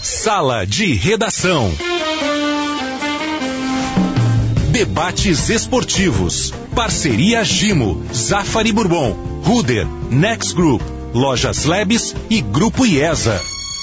Sala de Redação. Debates esportivos. Parceria Gimo, Zafari Bourbon, Ruder, Next Group, Lojas Lebes e Grupo IESA.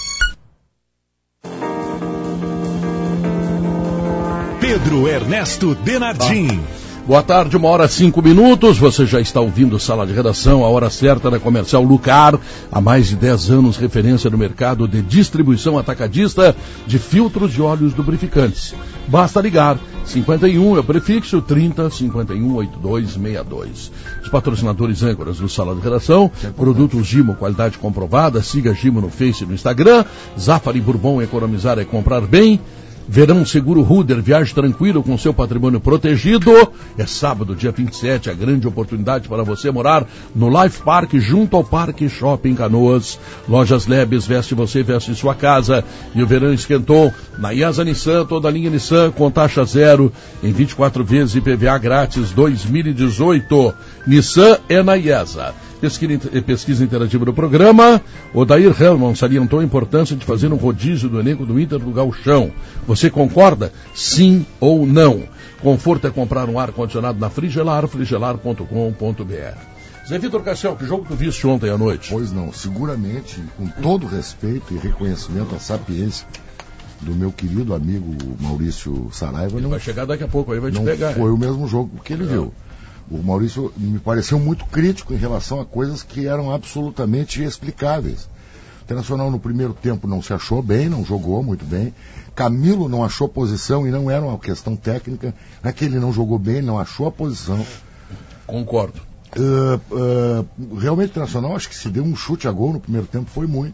Pedro Ernesto Denardim. Boa tarde, 1h05. Você já está ouvindo Sala de Redação, a hora certa da Comercial Lucar. Há mais de 10 anos, referência no mercado de distribuição atacadista de filtros de óleos lubrificantes. Basta ligar. 51 é o prefixo, 30 51 8262. Os patrocinadores âncoras do Sala de Redação, produtos Gimo, qualidade comprovada. Siga Gimo no Face e no Instagram. Zafari Bourbon, economizar é comprar bem. Verão Seguro Ruder, viaje tranquilo com seu patrimônio protegido. É sábado, dia 27, a grande oportunidade para você morar no Life Park, junto ao Parque Shopping Canoas. Lojas Lebes, veste você, veste sua casa. E o verão esquentou na IESA Nissan, toda a linha Nissan com taxa zero, em 24 vezes IPVA grátis 2018. Nissan é na IESA. Pesquisa interativa do programa. Odair Hellman salientou a importância de fazer um rodízio do elenco do Inter do Gauchão. Você concorda? Sim ou não? Conforto é comprar um ar-condicionado na Frigelar, frigelar.com.br. Zé Vitor Cassiel, que jogo tu viste ontem à noite? Pois não, seguramente, com todo respeito e reconhecimento à sapiência do meu querido amigo Maurício Saraiva, Ele vai chegar daqui a pouco, aí vai te pegar. Não foi o mesmo jogo que ele viu. O Maurício me pareceu muito crítico em relação a coisas que eram absolutamente explicáveis. O Internacional no primeiro tempo não se achou bem, não jogou muito bem. Camilo não achou posição e não era uma questão técnica. Não é que ele não jogou bem, ele não achou a posição. Concordo. Realmente o Internacional, acho que se deu um chute a gol no primeiro tempo, foi muito.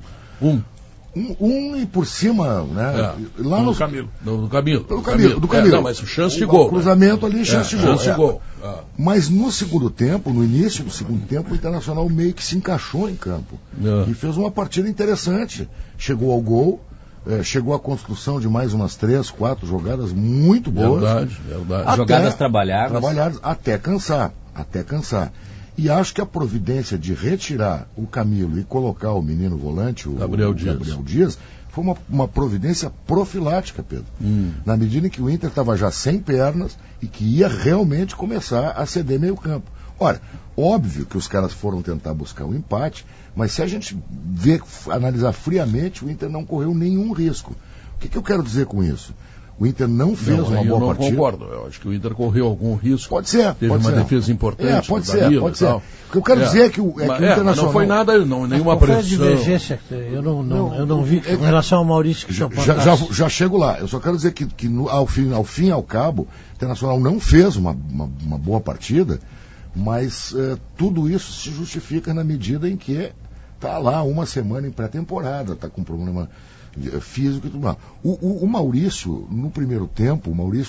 Um e por cima, né? Lá no Camilo. Do Camilo. Não, mas chance de gol. O cruzamento ali, chance de gol. Mas no segundo tempo, no início do segundo tempo, o Internacional meio que se encaixou em campo. E fez uma partida interessante. Chegou ao gol, chegou à construção de mais umas 3, 4 jogadas muito boas. Verdade. Jogadas trabalhadas. Até cansar. E acho que a providência de retirar o Camilo e colocar o menino volante, o Gabriel Dias, foi uma providência profilática, Pedro. Na medida em que o Inter estava já sem pernas e que ia realmente começar a ceder meio campo. Ora, óbvio que os caras foram tentar buscar o empate, mas se a gente analisar friamente, o Inter não correu nenhum risco. O que eu quero dizer com isso? O Inter não fez uma boa partida. Eu não concordo. Eu acho que o Inter correu algum risco. Pode ser. Teve uma defesa importante. Pode ser. O que eu quero dizer é que o Internacional... não foi nada, nenhuma pressão. Foi a divergência. Eu não vi em relação ao Maurício que já chego lá. Eu só quero dizer que ao fim e ao cabo, o Internacional não fez uma boa partida, mas tudo isso se justifica na medida em que está lá uma semana em pré-temporada, está com problema físico e tudo mais. O Maurício, no primeiro tempo,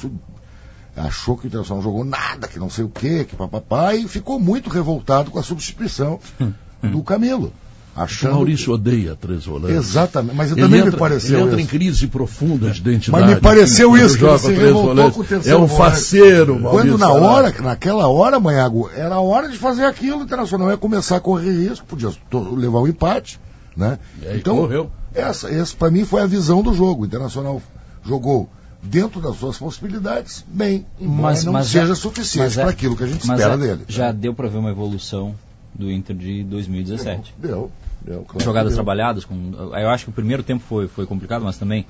achou que o Internacional não jogou nada, que não sei o quê, que papapá, e ficou muito revoltado com a substituição do Camilo. O Maurício odeia 3 volantes. Exatamente, mas também me pareceu ele entra em crise profunda de identidade. Mas me pareceu isso, que você revoltou com o terceiro volante. É um faceiro, Maurício. Naquela hora, Manhago, era a hora de fazer aquilo, o Internacional ia começar a correr risco, podia levar o empate, né? Então, correu. Essa para mim foi a visão do jogo. O Internacional jogou dentro das suas possibilidades, bem, embora não seja suficiente para aquilo que a gente espera dele. Já deu para ver uma evolução do Inter de 2017. Deu, claro. Jogadas trabalhadas. Eu acho que o primeiro tempo foi complicado, mas também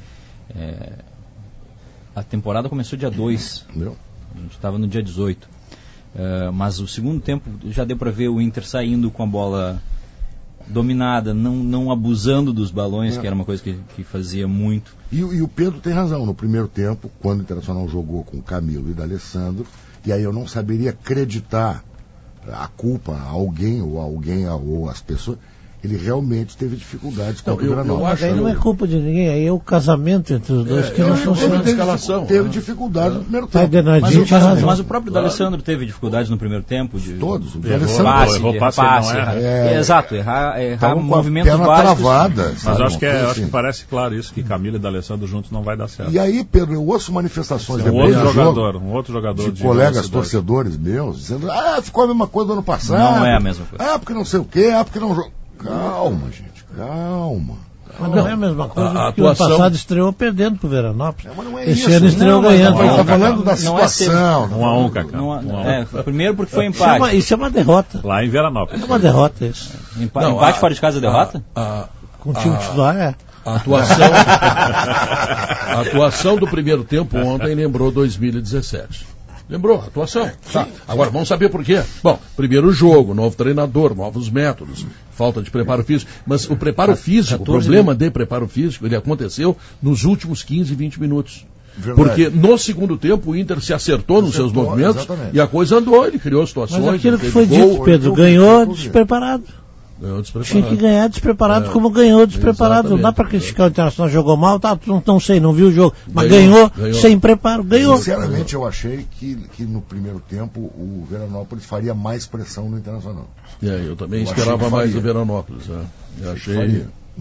a temporada começou dia 2. A gente estava no dia 18. Mas o segundo tempo já deu para ver o Inter saindo com a bola dominada, não abusando dos balões, que era uma coisa que fazia muito. E o Pedro tem razão. No primeiro tempo, quando o Internacional jogou com o Camilo e o D'Alessandro, e aí eu não saberia acreditar a culpa a alguém ou as pessoas, ele realmente teve dificuldades com o Granal. Mas aí não é culpa de ninguém, aí é o casamento entre os dois que não funciona. Teve dificuldade no primeiro tempo. Mas o próprio D'Alessandro teve dificuldades no primeiro tempo. Todos. O D'Alessandro errou passe. Exato, errar movimentos básicos. Mas acho que parece claro isso, que Camilo e D'Alessandro juntos não vai dar certo. E aí, Pedro, eu ouço manifestações um outro jogador de colegas torcedores meus, dizendo, ficou a mesma coisa do ano passado. Não é a mesma coisa. Porque não sei o quê, porque não jogou. Calma, gente, calma. Mas não é a mesma coisa, porque o ano passado estreou perdendo pro Veranópolis. Mas não é Esse isso, ano estreou ganhando. Está falando da situação. 1-1, Cacá. Primeiro porque foi empate. Isso é uma derrota. Lá em Veranópolis. É uma derrota isso. Empate fora de casa é derrota? Com o time titular, é. A atuação do primeiro tempo ontem lembrou 2017. Lembrou, atuação. Tá. Agora, vamos saber por quê. Bom, primeiro jogo, novo treinador, novos métodos, falta de preparo físico. Mas o preparo físico, o problema de preparo físico, ele aconteceu nos últimos 15, 20 minutos. Verdade. Porque no segundo tempo o Inter se acertou nos seus movimentos, exatamente. E a coisa andou, ele criou situações. Mas aquilo que foi dito, Pedro, ganhou despreparado. Tinha que ganhar despreparado como ganhou despreparado. Exatamente. Não dá para criticar o Internacional, jogou mal, tá, não sei, não viu o jogo, mas ganhou sem preparo, ganhou. Sinceramente eu achei que no primeiro tempo o Veranópolis faria mais pressão no Internacional. Eu também esperava mais do Veranópolis. Eu achei...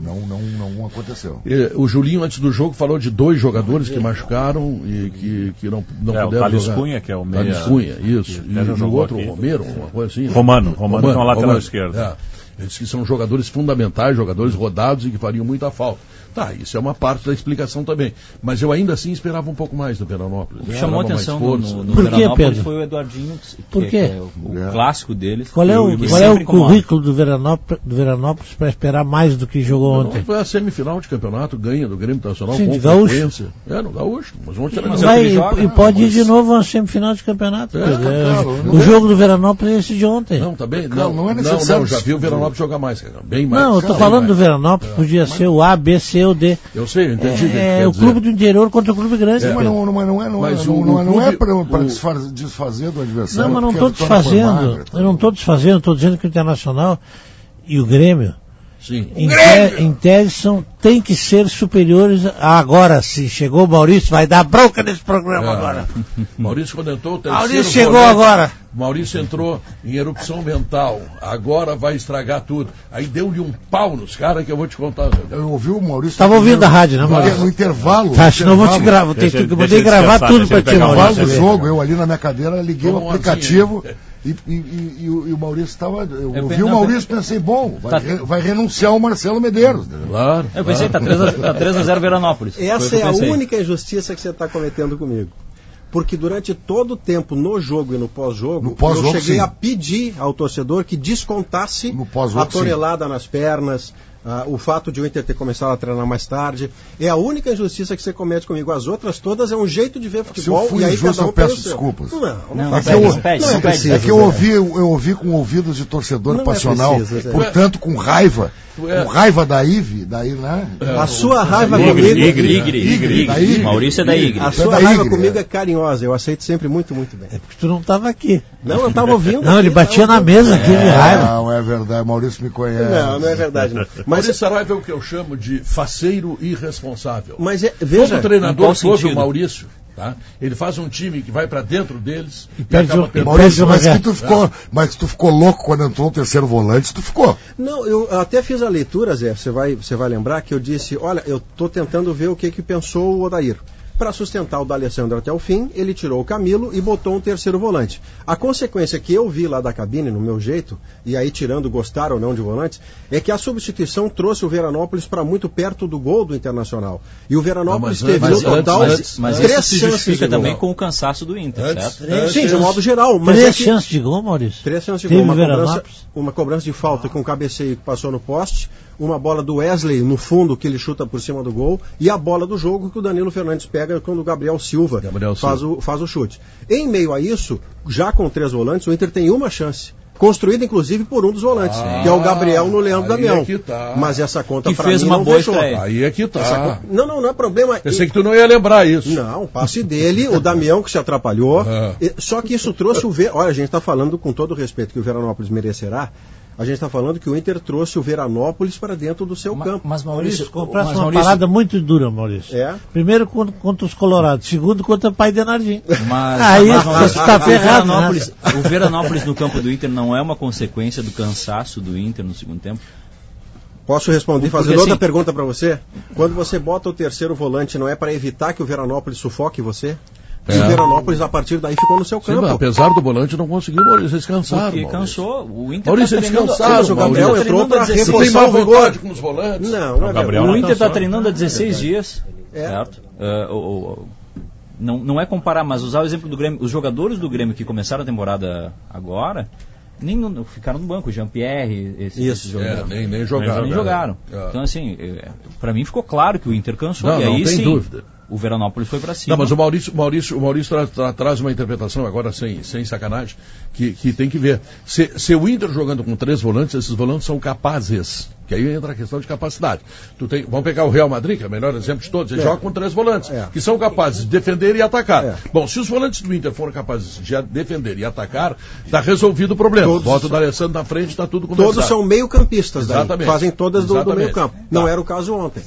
Não aconteceu. O Julinho, antes do jogo, falou de 2 jogadores que machucaram e que não puderam jogar. O Thales Cunha, que é o meia. Thales Cunha, isso. E o outro, o Romero, uma coisa assim. Romano com a lateral esquerda. Eles que são jogadores fundamentais, jogadores rodados e que fariam muita falta. Tá, isso é uma parte da explicação também. Mas eu ainda assim esperava um pouco mais do Veranópolis. O que chamou atenção no Veranópolis foi o Eduardinho, que é o clássico deles. Qual é o currículo do Veranópolis para esperar mais do que jogou ontem? Foi a semifinal de campeonato, ganha do Grêmio Internacional com frequência. No Gaúcho. Mas vamos tirar e pode ir de novo a uma semifinal de campeonato. O jogo do Veranópolis é esse de ontem. Não, tá bem. Não é necessário. Já vi o Veranópolis jogar mais, bem mais. Não, eu estou falando do Veranópolis, podia ser o A, B, C ou D. Eu sei, eu entendi. É o clube do interior contra o clube grande. Mas não é para desfazer do adversário. Não, mas não estou desfazendo. Eu não estou desfazendo, estou dizendo que o Internacional e o Grêmio, sim. Em tese, tem que ser superiores agora. Se chegou o Maurício, vai dar bronca nesse programa agora. Maurício, quando entrou, o terceiro Maurício chegou agora. Maurício entrou em erupção mental. Agora vai estragar tudo. Aí deu-lhe um pau nos caras que eu vou te contar. Eu ouvi o Maurício. Estava ouvindo a rádio, né, Maurício? No intervalo. Tá, senão eu vou te gravar. Vou gravar tudo para ti, Maurício. No jogo, eu ali na minha cadeira liguei o aplicativo. E o Maurício estava. Eu ouvi o Maurício e pensei, bom, vai renunciar o Marcelo Medeiros. Claro. Eu pensei, tá 3-0 Veranópolis. Essa é a única injustiça que você está cometendo comigo. Porque durante todo o tempo, no jogo e no pós-jogo, eu cheguei a pedir ao torcedor que descontasse a tonelada nas pernas, o fato de o Inter ter começado a treinar mais tarde. É a única injustiça que você comete comigo. As outras todas é um jeito de ver futebol. Se eu fui injusto, eu peço desculpas. É que eu ouvi com ouvidos de torcedor passional, portanto com raiva. Com raiva da Ive, daí, né? A sua raiva comigo... Igre. Maurício é da Igre. A sua raiva comigo é carinhosa, eu aceito sempre muito, muito bem. É porque tu não estava aqui. Não, eu estava ouvindo. Não, ele batia na mesa aqui de raiva. Não, é verdade, Maurício me conhece. Não é verdade, não. Maurício Saraiva é o que eu chamo de faceiro irresponsável. Mas veja... Todo treinador soube o Maurício. Tá? Ele faz um time que vai para dentro deles e acaba perdendo. Maurício, mas tu ficou louco quando entrou o terceiro volante, tu ficou? Não, eu até fiz a leitura, Zé, você vai lembrar que eu disse, olha, eu estou tentando ver o que pensou o Odair. Para sustentar o D'Alessandro até o fim, ele tirou o Camilo e botou um terceiro volante. A consequência que eu vi lá da cabine, no meu jeito, e aí tirando gostar ou não de volantes, é que a substituição trouxe o Veranópolis para muito perto do gol do Internacional. E o Veranópolis teve no total mas 3 chances. Isso justifica também com o cansaço do Inter, certo? Sim, de modo geral. Mas 3 chances de gol, Maurício? 3 chances de gol. Uma cobrança de falta com cabeceio que passou no poste, uma bola do Wesley no fundo que ele chuta por cima do gol e a bola do jogo que o Danilo Fernandes pega quando o Gabriel Silva faz o chute. Em meio a isso, já com 3 volantes, o Inter tem uma chance. Construída, inclusive, por um dos volantes, que é o Gabriel no Leandro Damião. Mas essa conta para mim não fechou. Aí é que tá. Não é problema. Pensei que tu não ia lembrar isso. Não, passe dele, o Damião que se atrapalhou. Só que isso trouxe o... Olha, a gente está falando com todo o respeito que o Veranópolis merecerá. A gente está falando que o Inter trouxe o Veranópolis para dentro do seu campo. Mas Maurício, comprasse uma parada muito dura, Maurício. Primeiro contra os Colorados, segundo contra o Pai Denardim. Aí você está ferrado. O Veranópolis no campo do Inter não é uma consequência do cansaço do Inter no segundo tempo? Posso responder fazendo outra pergunta para você? Quando você bota o terceiro volante, não é para evitar que o Veranópolis sufoque você? E o Veranópolis, a partir daí, ficou no seu campo. Sim, apesar do volante não conseguiu, Maurício, eles cansaram. Porque cansou. O Inter Maurício, eles cansaram. O Gabriel entrou para reforçar o vigor com os volantes. Não, Gabriel. O Inter está treinando há 16 dias. Certo? Não é comparar, mas usar o exemplo do Grêmio. Os jogadores do Grêmio que começaram a temporada agora, ficaram no banco. Jean-Pierre, esses jogadores. Nem jogaram. Então, assim, para mim ficou claro que o Inter cansou. Não tem sim, dúvida. O Veranópolis foi para cima. Não, mas o Maurício traz uma interpretação agora sem sacanagem, que tem que ver. Se o Inter jogando com 3 volantes, esses volantes são capazes. Que aí entra a questão de capacidade. Vamos pegar o Real Madrid, que é o melhor exemplo de todos. Ele joga com 3 volantes, que são capazes de defender e atacar. Bom, se os volantes do Inter forem capazes de defender e atacar, está resolvido o problema. Bota o D'Alessandro na frente, está tudo começado. Todos são meio-campistas, fazem todas do meio-campo. Não era o caso ontem.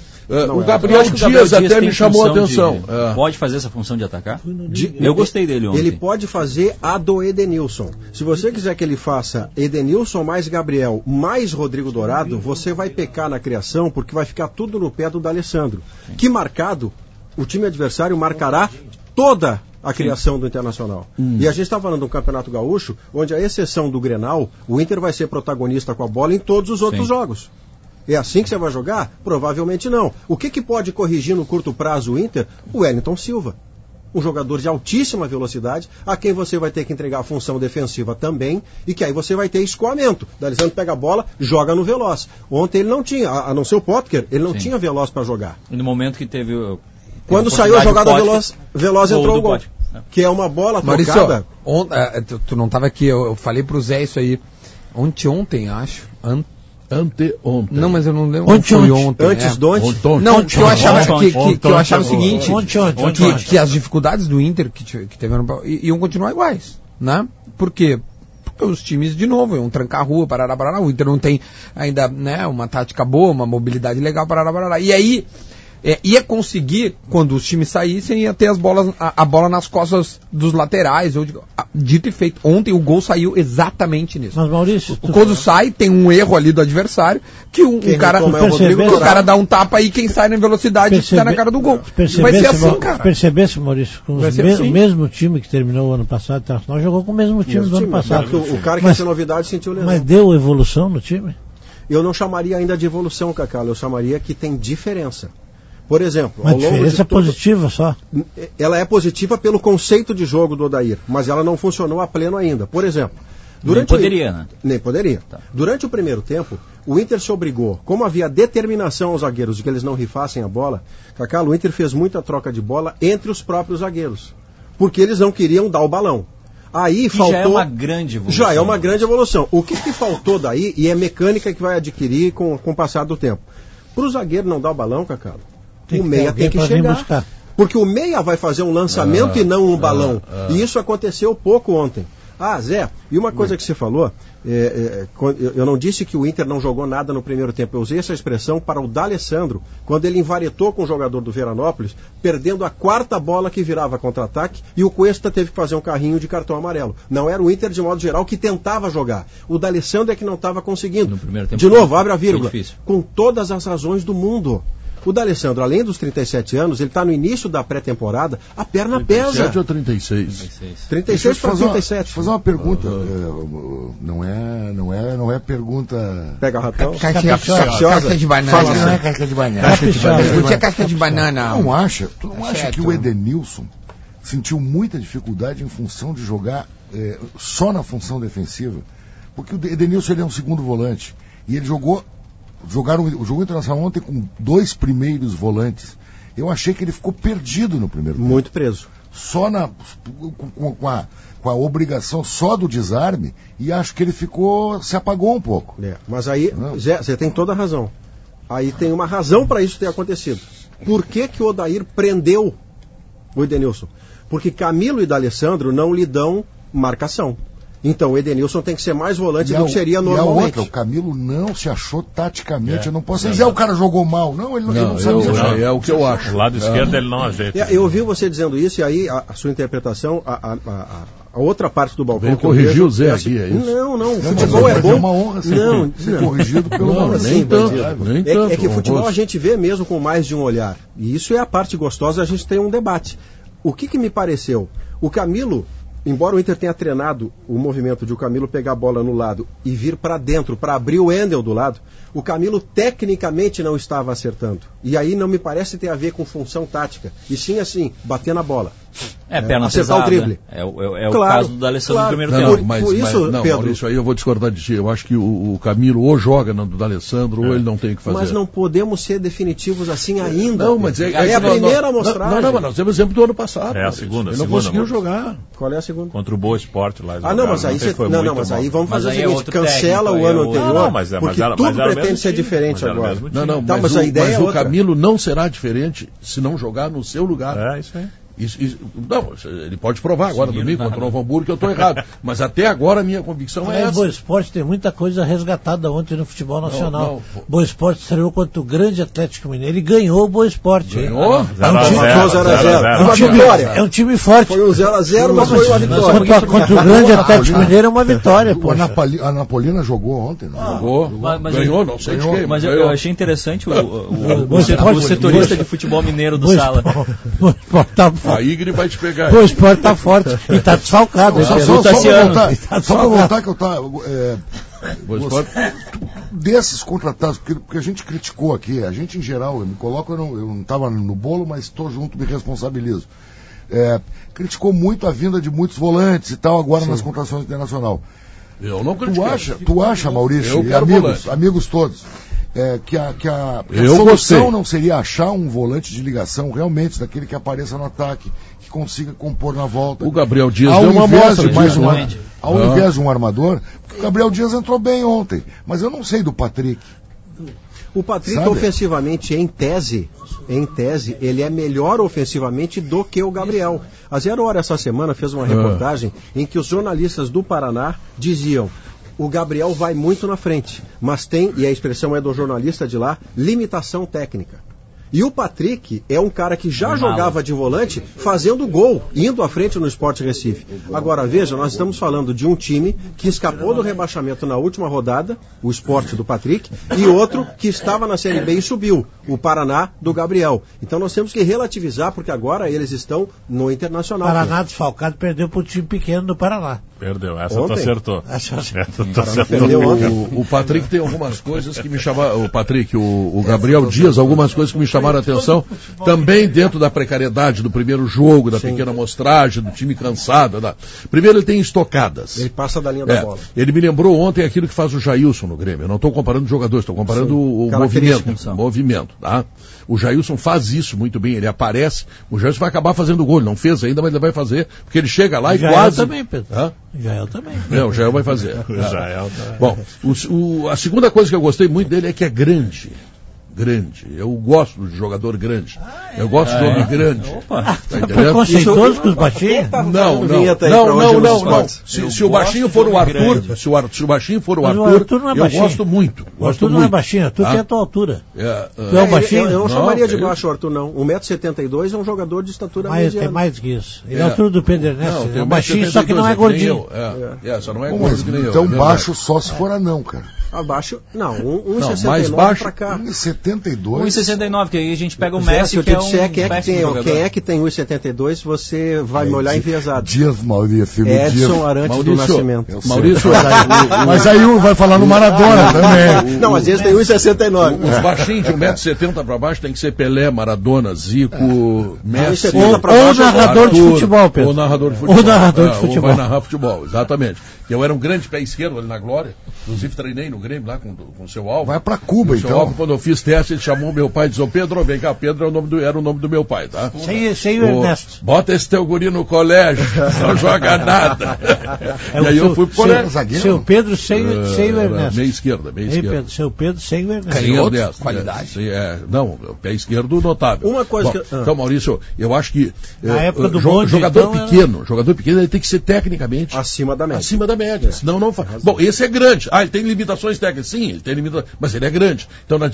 O Gabriel Dias até me chamou a atenção. Pode fazer essa função de atacar? Eu gostei dele ontem. Ele pode fazer a do Edenilson. Se você quiser que ele faça Edenilson mais Gabriel mais Rodrigo Dourado, você vai pecar na criação, porque vai ficar tudo no pé do D'Alessandro. Que marcado, o time adversário marcará toda a criação do Internacional. E a gente está falando de um Campeonato Gaúcho, onde a exceção do Grenal, o Inter vai ser protagonista com a bola em todos os outros jogos. É assim que você vai jogar? Provavelmente não. O que pode corrigir no curto prazo o Inter? O Wellington Silva. Um jogador de altíssima velocidade, a quem você vai ter que entregar a função defensiva também, e que aí você vai ter escoamento. O D'Alessandro pega a bola, joga no Veloz. Ontem ele não tinha, a não ser o Potker, ele não tinha Veloz para jogar. E no momento que teve quando saiu a jogada Veloz entrou o gol. Que é uma bola trocada. Maurício, tu não estava aqui, eu falei pro Zé isso aí. Ontem, acho. Anteontem. Não, mas eu não lembro. Antes do ontem? Não, que eu achava o seguinte, que as dificuldades do Inter que teve iam continuar iguais, né? Por quê? Porque os times, de novo, iam trancar a rua, parará, o Inter não tem ainda, né, uma tática boa, uma mobilidade legal, parará. E aí, ia conseguir, quando os times saíssem, ia ter a bola nas costas dos laterais. Dito e feito. Ontem o gol saiu exatamente nisso. Mas, Maurício... Quando sai, tem um erro ali do adversário, que o cara dá um tapa e quem sai na velocidade está na cara do gol. Vai ser assim, cara. Percebesse, Maurício, com o mesmo time que terminou o ano passado, o Internacional jogou com o mesmo time do ano passado. O cara que essa novidade sentiu lesão. Mas deu evolução no time? Eu não chamaria ainda de evolução, Cacá. Eu chamaria que tem diferença. Por exemplo, uma diferença positiva só. Ela é positiva pelo conceito de jogo do Odair, mas ela não funcionou a pleno ainda. Por exemplo, nem poderia, né? Nem poderia. Tá. Durante o primeiro tempo, o Inter se obrigou, como havia determinação aos zagueiros de que eles não rifassem a bola, Cacá, o Inter fez muita troca de bola entre os próprios zagueiros, porque eles não queriam dar o balão. Aí faltou. Já é uma grande evolução. Já é uma grande evolução. O que faltou daí, e é mecânica que vai adquirir com o passar do tempo. Para o zagueiro não dar o balão, Cacá, o meia tem que chegar. Porque o meia vai fazer um lançamento e não um balão. E isso aconteceu pouco ontem. Zé, e uma coisa que você falou, eu não disse que o Inter não jogou nada no primeiro tempo. Eu usei essa expressão para o D'Alessandro, quando ele invaretou com o jogador do Veranópolis, perdendo a 4ª bola que virava contra-ataque, e o Cuesta teve que fazer um carrinho de cartão amarelo. Não era o Inter, de modo geral, que tentava jogar. O D'Alessandro é que não estava conseguindo. No primeiro tempo, de novo, abre a vírgula. Com todas as razões do mundo. O D'Alessandro, além dos 37 anos, ele está no início da pré-temporada, a perna 37 pesa. 37 ou 36? 36 para 37. Fazer uma pergunta. Não é pergunta... Pega ratão. Casca de banana. Não é casca de banana. Casca de banana. Tu não acha que o Edenilson sentiu muita dificuldade em função de jogar só na função defensiva? Porque o Edenilson ele é um segundo volante. E ele jogo internacional ontem com 2 primeiros volantes. Eu achei que ele ficou perdido no primeiro tempo. Muito preso. Só com a obrigação só do desarme, e acho que ele se apagou um pouco. Mas aí, Zé, você tem toda a razão. Aí tem uma razão para isso ter acontecido. Por que o Odair prendeu o Edenilson? Porque Camilo e D'Alessandro não lhe dão marcação. Então o Edenilson tem que ser mais volante do que seria normalmente. O Camilo não se achou taticamente. Eu não posso dizer o cara jogou mal. Não, ele não sabia jogar. É o que eu acho. O lado esquerdo ele não ajeita. Eu ouvi você dizendo isso, e aí a sua interpretação, a outra parte do balcão. Vem corrigir o Zé aqui, é isso? Não, o futebol é bom. É uma honra ser corrigido pelo Maurício. Nem tanto. É que o futebol a gente vê mesmo com mais de um olhar. E isso é a parte gostosa, a gente tem um debate. o que me pareceu? O Camilo, embora o Inter tenha treinado o movimento de o Camilo pegar a bola no lado e vir para dentro, para abrir o Wendel do lado, o Camilo tecnicamente não estava acertando. E aí não me parece ter a ver com função tática. E sim, assim, bater na bola. Perna acertar pesada, o drible. É o caso do D'Alessandro no primeiro tempo. Pedro, isso aí eu vou discordar de ti. Eu acho que o Camilo ou joga no D'Alessandro ou ele não tem o que fazer. Mas não podemos ser definitivos assim ainda. Não, mas é a primeira amostragem. Não, mas nós temos o exemplo do ano passado. É a segunda. Ele não conseguiu jogar. Qual é a segunda? Contra o Boa Esporte lá. Não, mas aí mas aí vamos fazer o seguinte, cancela o ano anterior, porque tudo pretende ser diferente agora. Mas a ideia é outra. O Camilo não será diferente se não jogar no seu lugar. É, isso aí. Não, ele pode provar agora domingo contra o Novo Hamburgo que eu estou errado. Mas até agora a minha convicção é essa. Boa Esporte tem muita coisa resgatada ontem no futebol nacional. Boa Esporte estreou contra o grande Atlético Mineiro e ganhou o Boa Esporte. Ganhou? 0x0. É um time forte. Foi um 0x0, mas foi uma vitória. Contra o grande Atlético Mineiro é uma vitória. A Napolina jogou ontem, não? Jogou. Ganhou, não sei de quem. Mas eu achei interessante o setorista de futebol mineiro do Sala. A Igre vai te pegar. O Esporte tá forte e tá desfalcado. Só para voltar que eu tava... desses contratados, porque a gente criticou aqui, a gente em geral, eu me coloco, eu não estava no bolo, mas estou junto, me responsabilizo. Criticou muito a vinda de muitos volantes e tal, agora nas contratações internacionais. Eu não critiquei. Tu acha, Maurício, e amigos todos, que a solução não seria achar um volante de ligação realmente daquele que apareça no ataque, que consiga compor na volta. O Gabriel Dias deu uma amostra disso, ao invés de um armador, porque o Gabriel Dias entrou bem ontem, mas eu não sei do Patrick. O Patrick, ofensivamente, em tese, ele é melhor ofensivamente do que o Gabriel. A 0 Hora essa semana fez uma reportagem em que os jornalistas do Paraná diziam: o Gabriel vai muito na frente, mas tem, e a expressão é do jornalista de lá, limitação técnica. E o Patrick é um cara que já jogava de volante fazendo gol, indo à frente no Sport Recife. Agora, veja, nós estamos falando de um time que escapou do rebaixamento na última rodada, o Sport do Patrick, e outro que estava na Série B e subiu, o Paraná do Gabriel. Então nós temos que relativizar, porque agora eles estão no Internacional. Paraná desfalcado perdeu para o time pequeno do Paraná. Perdeu, essa tu acertou. O Patrick tem algumas coisas que me chamaram, o Gabriel Dias, algumas coisas que me chamaram a atenção, também dentro da precariedade do primeiro jogo, da pequena amostragem, do time cansado. Primeiro, ele tem estocadas. Ele passa da linha da bola. Ele me lembrou ontem aquilo que faz o Jailson no Grêmio. Eu não estou comparando jogadores, estou comparando o movimento. Tá? O Jailson faz isso muito bem, ele aparece, o Jailson vai acabar fazendo gol, ele não fez ainda, mas ele vai fazer, porque ele chega lá e quase... também, Pedro. Jael também. Não, o Jael vai fazer. Bom, a segunda coisa que eu gostei muito dele é que é grande. Eu gosto de jogador grande. Eu gosto de homem grande. Tá preconceituoso com os baixinhos? Não. Se o baixinho for o Arthur, se o baixinho for o Arthur, eu gosto muito. O Arthur não é baixinho, Arthur tem a tua altura. Tu é um baixinho? Eu não chamaria de baixo o Arthur, não. 1,72 m é um jogador de estatura mediana. Tem mais que isso. Ele é a altura do Pedro Ernesto. É um baixinho, só que não é gordinho. Só não é gordo que nem eu. Então baixo só se for anão, cara. Abaixo, não, 1,69 pra cá. 1,69, que aí a gente pega o Messi, que é um quem é que tem 1,72, você vai me olhar enviesado. Dias, Maurício. Edson Arantes do Nascimento. Maurício, mas aí vai falar no Maradona também. Não, mas esse tem 1,69. Os baixinhos de 1,70 m pra baixo tem que ser Pelé, Maradona, Zico, Messi. Ou narrador de futebol, Pedro. Ou narrador de futebol. Ou narrador de futebol. Ou vai narrar futebol, exatamente. Eu era um grande pé esquerdo ali na Glória, inclusive treinei no Grêmio lá com o seu Alvo. Vai pra Cuba, então. Alvo, quando eu fiz teste, ele chamou meu pai e disse: ô Pedro, vem cá, Pedro era o nome do meu pai, tá? Sem o Ernesto. Bota esse teu guri no colégio, não joga nada. E aí eu fui pro colégio. Seu Pedro sem o Ernesto. Meia esquerda. Pedro, seu Pedro sem o Ernesto. Canhoto, qualidade. Não, pé esquerdo notável. Uma coisa Então, Maurício, eu acho que na época do jogador pequeno, ele tem que ser tecnicamente acima da média. Senão não faz. Bom, esse é grande. Ele tem limitações técnicas. Sim, ele tem limitações, mas ele é grande. Então, na disputa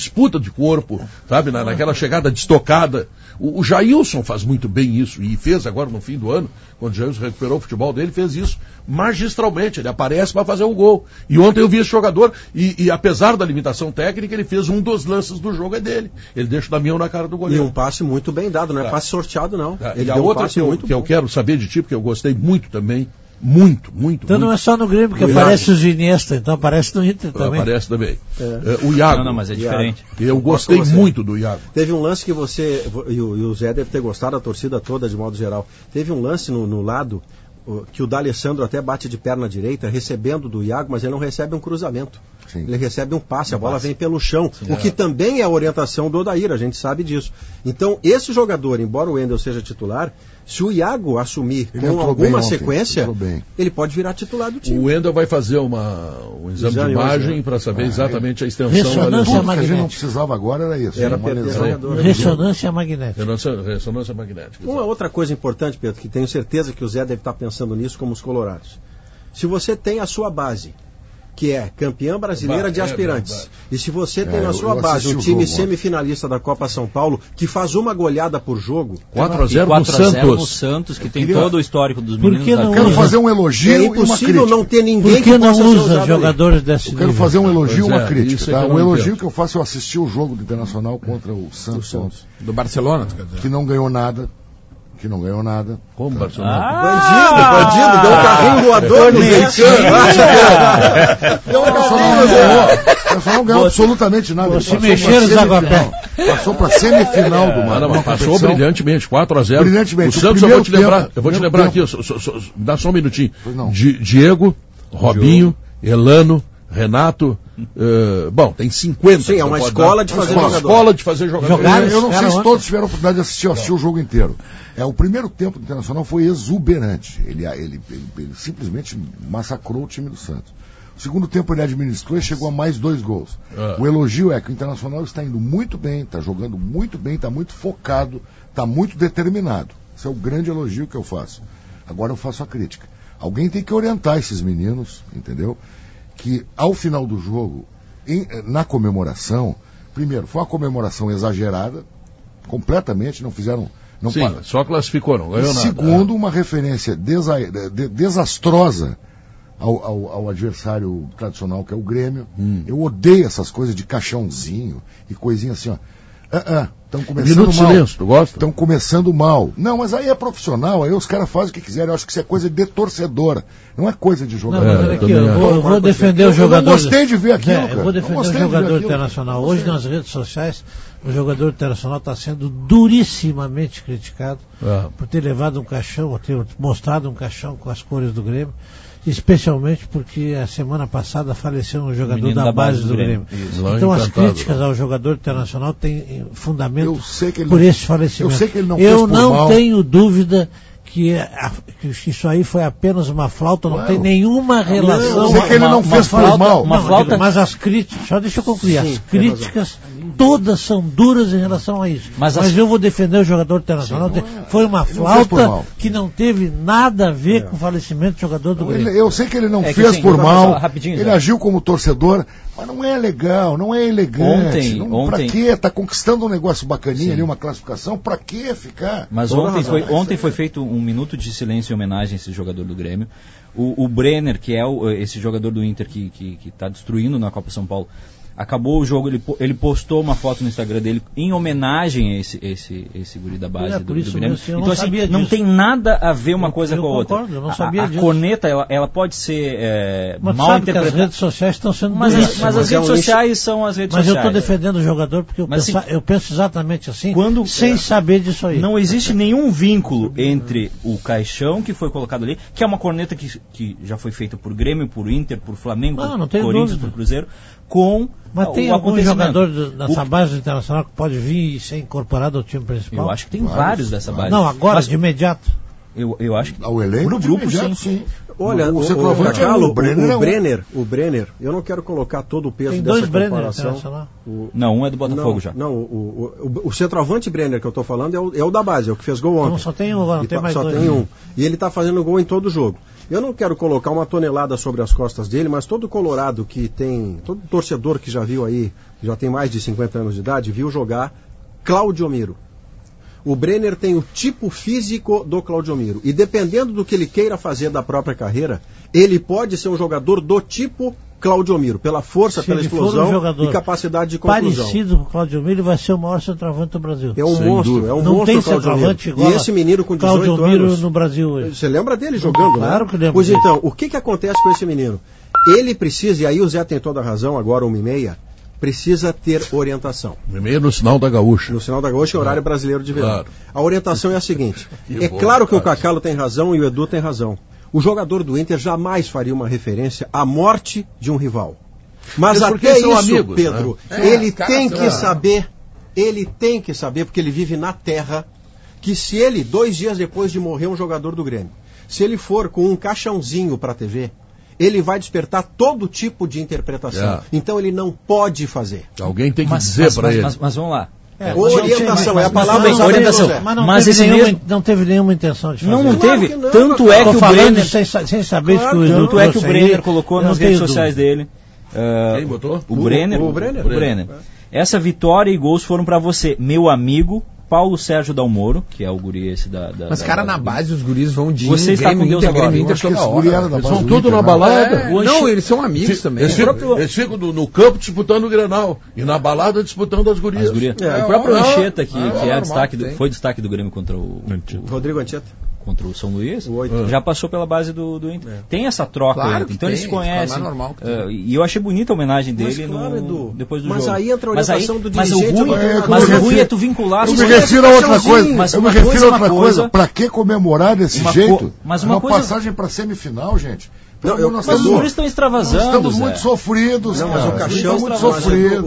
de corpo, sabe? Naquela chegada destocada. O Jailson faz muito bem isso, e fez agora no fim do ano, quando o Jailson recuperou o futebol dele, fez isso magistralmente. Ele aparece para fazer um gol. E ontem eu vi esse jogador, e apesar da limitação técnica, ele fez um dos lances do jogo, é dele. Ele deixa o Damião na cara do goleiro. E um passe muito bem dado, não é passe sorteado, não. E a outra que eu quero saber de ti, porque eu gostei muito também, muito. Então não é só no Grêmio que aparece o Iniesta, então aparece no Inter também. Aparece também. O Iago. Não, mas é diferente. Eu gostei muito do Iago. Teve um lance que você, e o Zé deve ter gostado, a torcida toda de modo geral, teve um lance no lado que o D'Alessandro até bate de perna direita, recebendo do Iago, mas ele não recebe um cruzamento. Sim. Ele recebe um passe, a bola vem pelo chão, o que também é a orientação do Odair, a gente sabe disso. Então, esse jogador, embora o Wendel seja titular, se o Iago assumir com alguma sequência, ele pode virar titular do time. O Wendel vai fazer um exame de imagem para saber exatamente a extensão da lesão. O que a gente não precisava agora era isso. Era ressonância magnética. Ressonância magnética. Uma outra coisa importante, Pedro, que tenho certeza que o Zé deve estar pensando nisso como os colorados. Se você tem a sua base, que é campeã brasileira de aspirantes, e se você tem na sua base um time semifinalista da Copa São Paulo, que faz uma goleada por jogo, 4-0 no Santos, que tem todo o histórico dos meninos. Eu quero fazer um elogio e uma crítica. É impossível não ter ninguém que não usa jogadores desse nível. Eu quero fazer um elogio e uma crítica. Tá? Um elogio que eu faço, eu assisti o jogo do Internacional contra o Santos. Do Barcelona, tu quer dizer? Que não ganhou nada. Como Barcelona? Bandido, deu um carrinho voador no Deu um carrinho voador. Só não ganhou absolutamente nada. Se mexeram os agapé. Passou para semifinal do Mano. Passou brilhantemente, 4-0. Brilhantemente. O Santos, eu vou te lembrar aqui, dá só um minutinho. Diego, Robinho, Elano, Renato, bom, tem 50. Sim, é uma escola de fazer jogador. Escola de fazer jogador. Eu não sei se todos tiveram a oportunidade de assistir o jogo inteiro. O primeiro tempo do Internacional foi exuberante. Ele simplesmente massacrou o time do Santos. O segundo tempo ele administrou e chegou a mais 2 gols. O elogio é que o Internacional está indo muito bem, está jogando muito bem, está muito focado, está muito determinado. Esse é o grande elogio que eu faço. Agora eu faço a crítica. Alguém tem que orientar esses meninos, entendeu? Que ao final do jogo, na comemoração, primeiro, foi uma comemoração exagerada, completamente, não fizeram... Sim, só classificou, não ganhou nada. Segundo, uma referência desastrosa ao adversário tradicional, que é o Grêmio. Eu odeio essas coisas de caixãozinho e coisinha assim, ó. Estão começando mal. Silêncio, tu gosta? Estão começando mal. Não, mas aí é profissional, aí os caras fazem o que quiserem. Eu acho que isso é coisa de torcedora, não é coisa de jogador. Eu vou defender o jogador. Eu gostei de ver aquilo, eu vou defender o jogador internacional. Hoje nas redes sociais, o jogador internacional está sendo durissimamente criticado por ter levado um caixão, ou ter mostrado um caixão com as cores do Grêmio. Especialmente porque a semana passada faleceu um jogador da base do Grêmio. Então as críticas ao jogador internacional têm fundamento por esse falecimento. Eu sei que ele não Eu não tenho dúvida que isso aí foi apenas uma flauta, não tem nenhuma relação. Eu sei que ele não fez por mal. Mas as críticas, só deixa eu concluir, as críticas todas são duras em relação a isso. Mas eu vou defender o jogador internacional. Foi uma flauta que não teve nada a ver com o falecimento do jogador do Grêmio. Eu sei que ele não fez por mal, ele agiu como torcedor, mas não é legal, não é elegante. Pra quê? Está conquistando um negócio bacaninha ali, uma classificação, pra quê ficar? Mas ontem foi feito um minuto de silêncio em homenagem a esse jogador do Grêmio. O Brenner, que é esse jogador do Inter que está destruindo na Copa São Paulo, acabou o jogo, ele postou uma foto no Instagram dele em homenagem a esse guri da base do Grêmio. Então assim, não tem nada a ver uma coisa com a outra. Eu não sabia disso. A corneta, ela pode ser mal interpretada. As redes sociais estão sendo mas as redes sociais são as redes sociais. Mas eu estou defendendo o jogador porque eu penso exatamente assim, sem saber disso aí. Não existe nenhum vínculo entre o caixão que foi colocado ali, que é uma corneta que já foi feita por Grêmio, por Inter, por Flamengo, por Corinthians, por Cruzeiro, com mas tem algum jogador dessa base internacional que pode vir e ser incorporado ao time principal? Eu acho que tem vários dessa base. Não, agora, de imediato. Eu acho que o elenco pro grupo sim. Olha, o Brenner, eu não quero colocar todo o peso dessa comparação. Não, um é do Botafogo já. Não, o centroavante Brenner que eu estou falando é o da base, é o que fez gol ontem. Não, só tem um, não tem mais dois. Só tem um. E ele está fazendo gol em todo jogo. Eu não quero colocar uma tonelada sobre as costas dele, mas todo colorado todo torcedor que já viu aí, que já tem mais de 50 anos de idade, viu jogar Cláudio Miro. O Brenner tem o tipo físico do Cláudio Miro. E dependendo do que ele queira fazer da própria carreira, ele pode ser um jogador do tipo Cláudio Miro, pela força, pela explosão e capacidade de conclusão. Parecido com o Cláudio Miro, ele vai ser o maior centroavante do Brasil. É um monstro, é um não monstro. Tem centroavante igual. E esse menino com 18 Cláudio Miro anos. No Brasil hoje. Você lembra dele jogando, claro, né? Que lembro. Pois então, o que acontece com esse menino? Ele precisa, e aí o Zé tem toda a razão, agora 1h30, precisa ter orientação. Primeiro no Sinal da Gaúcha. No Sinal da Gaúcha, horário brasileiro de verão. Claro. A orientação é a seguinte. Claro que o Cacalo tem razão e o Edu tem razão. O jogador do Inter jamais faria uma referência à morte de um rival. Mas até isso, amigos, Pedro, né? Ele tem que saber, porque ele vive na terra, que se ele, 2 dias depois de morrer um jogador do Grêmio, se ele for com um caixãozinho para a TV, ele vai despertar todo tipo de interpretação. Então ele não pode fazer. Alguém tem que dizer para ele. Mas vamos lá. Orientação, é a palavra orientação. Mas não teve nenhuma intenção de fazer. Não teve. Tanto é que o Brenner... Sem saber que tanto é que o Brenner colocou nas redes sociais dele. Quem botou? O Brenner. Essa vitória e gols foram para você, meu amigo Paulo Sérgio Dalmoro, que é o guri esse da Mas cara, na base os guris vão de você está com Deus agora. Eles são tudo na balada. Não, eles são amigos também. Eles ficam no campo disputando o Grenal e na balada disputando as gurias. O próprio Anchieta, que é destaque foi destaque do Grêmio contra o Rodrigo Anchieta. Contra o São Luís, já passou pela base do Inter. Tem essa troca, claro então eles se conhecem. E eu achei bonita a homenagem dele depois do jogo. Mas aí entra a orientação do dirigente. Mas o ruim é tu vincular... Eu me refiro a outra coisa. Pra que comemorar desse jeito? Mas uma passagem pra semifinal, gente. Mas os guris estão extravasando. Estamos muito sofridos. Mas o Caixão muito sofrido.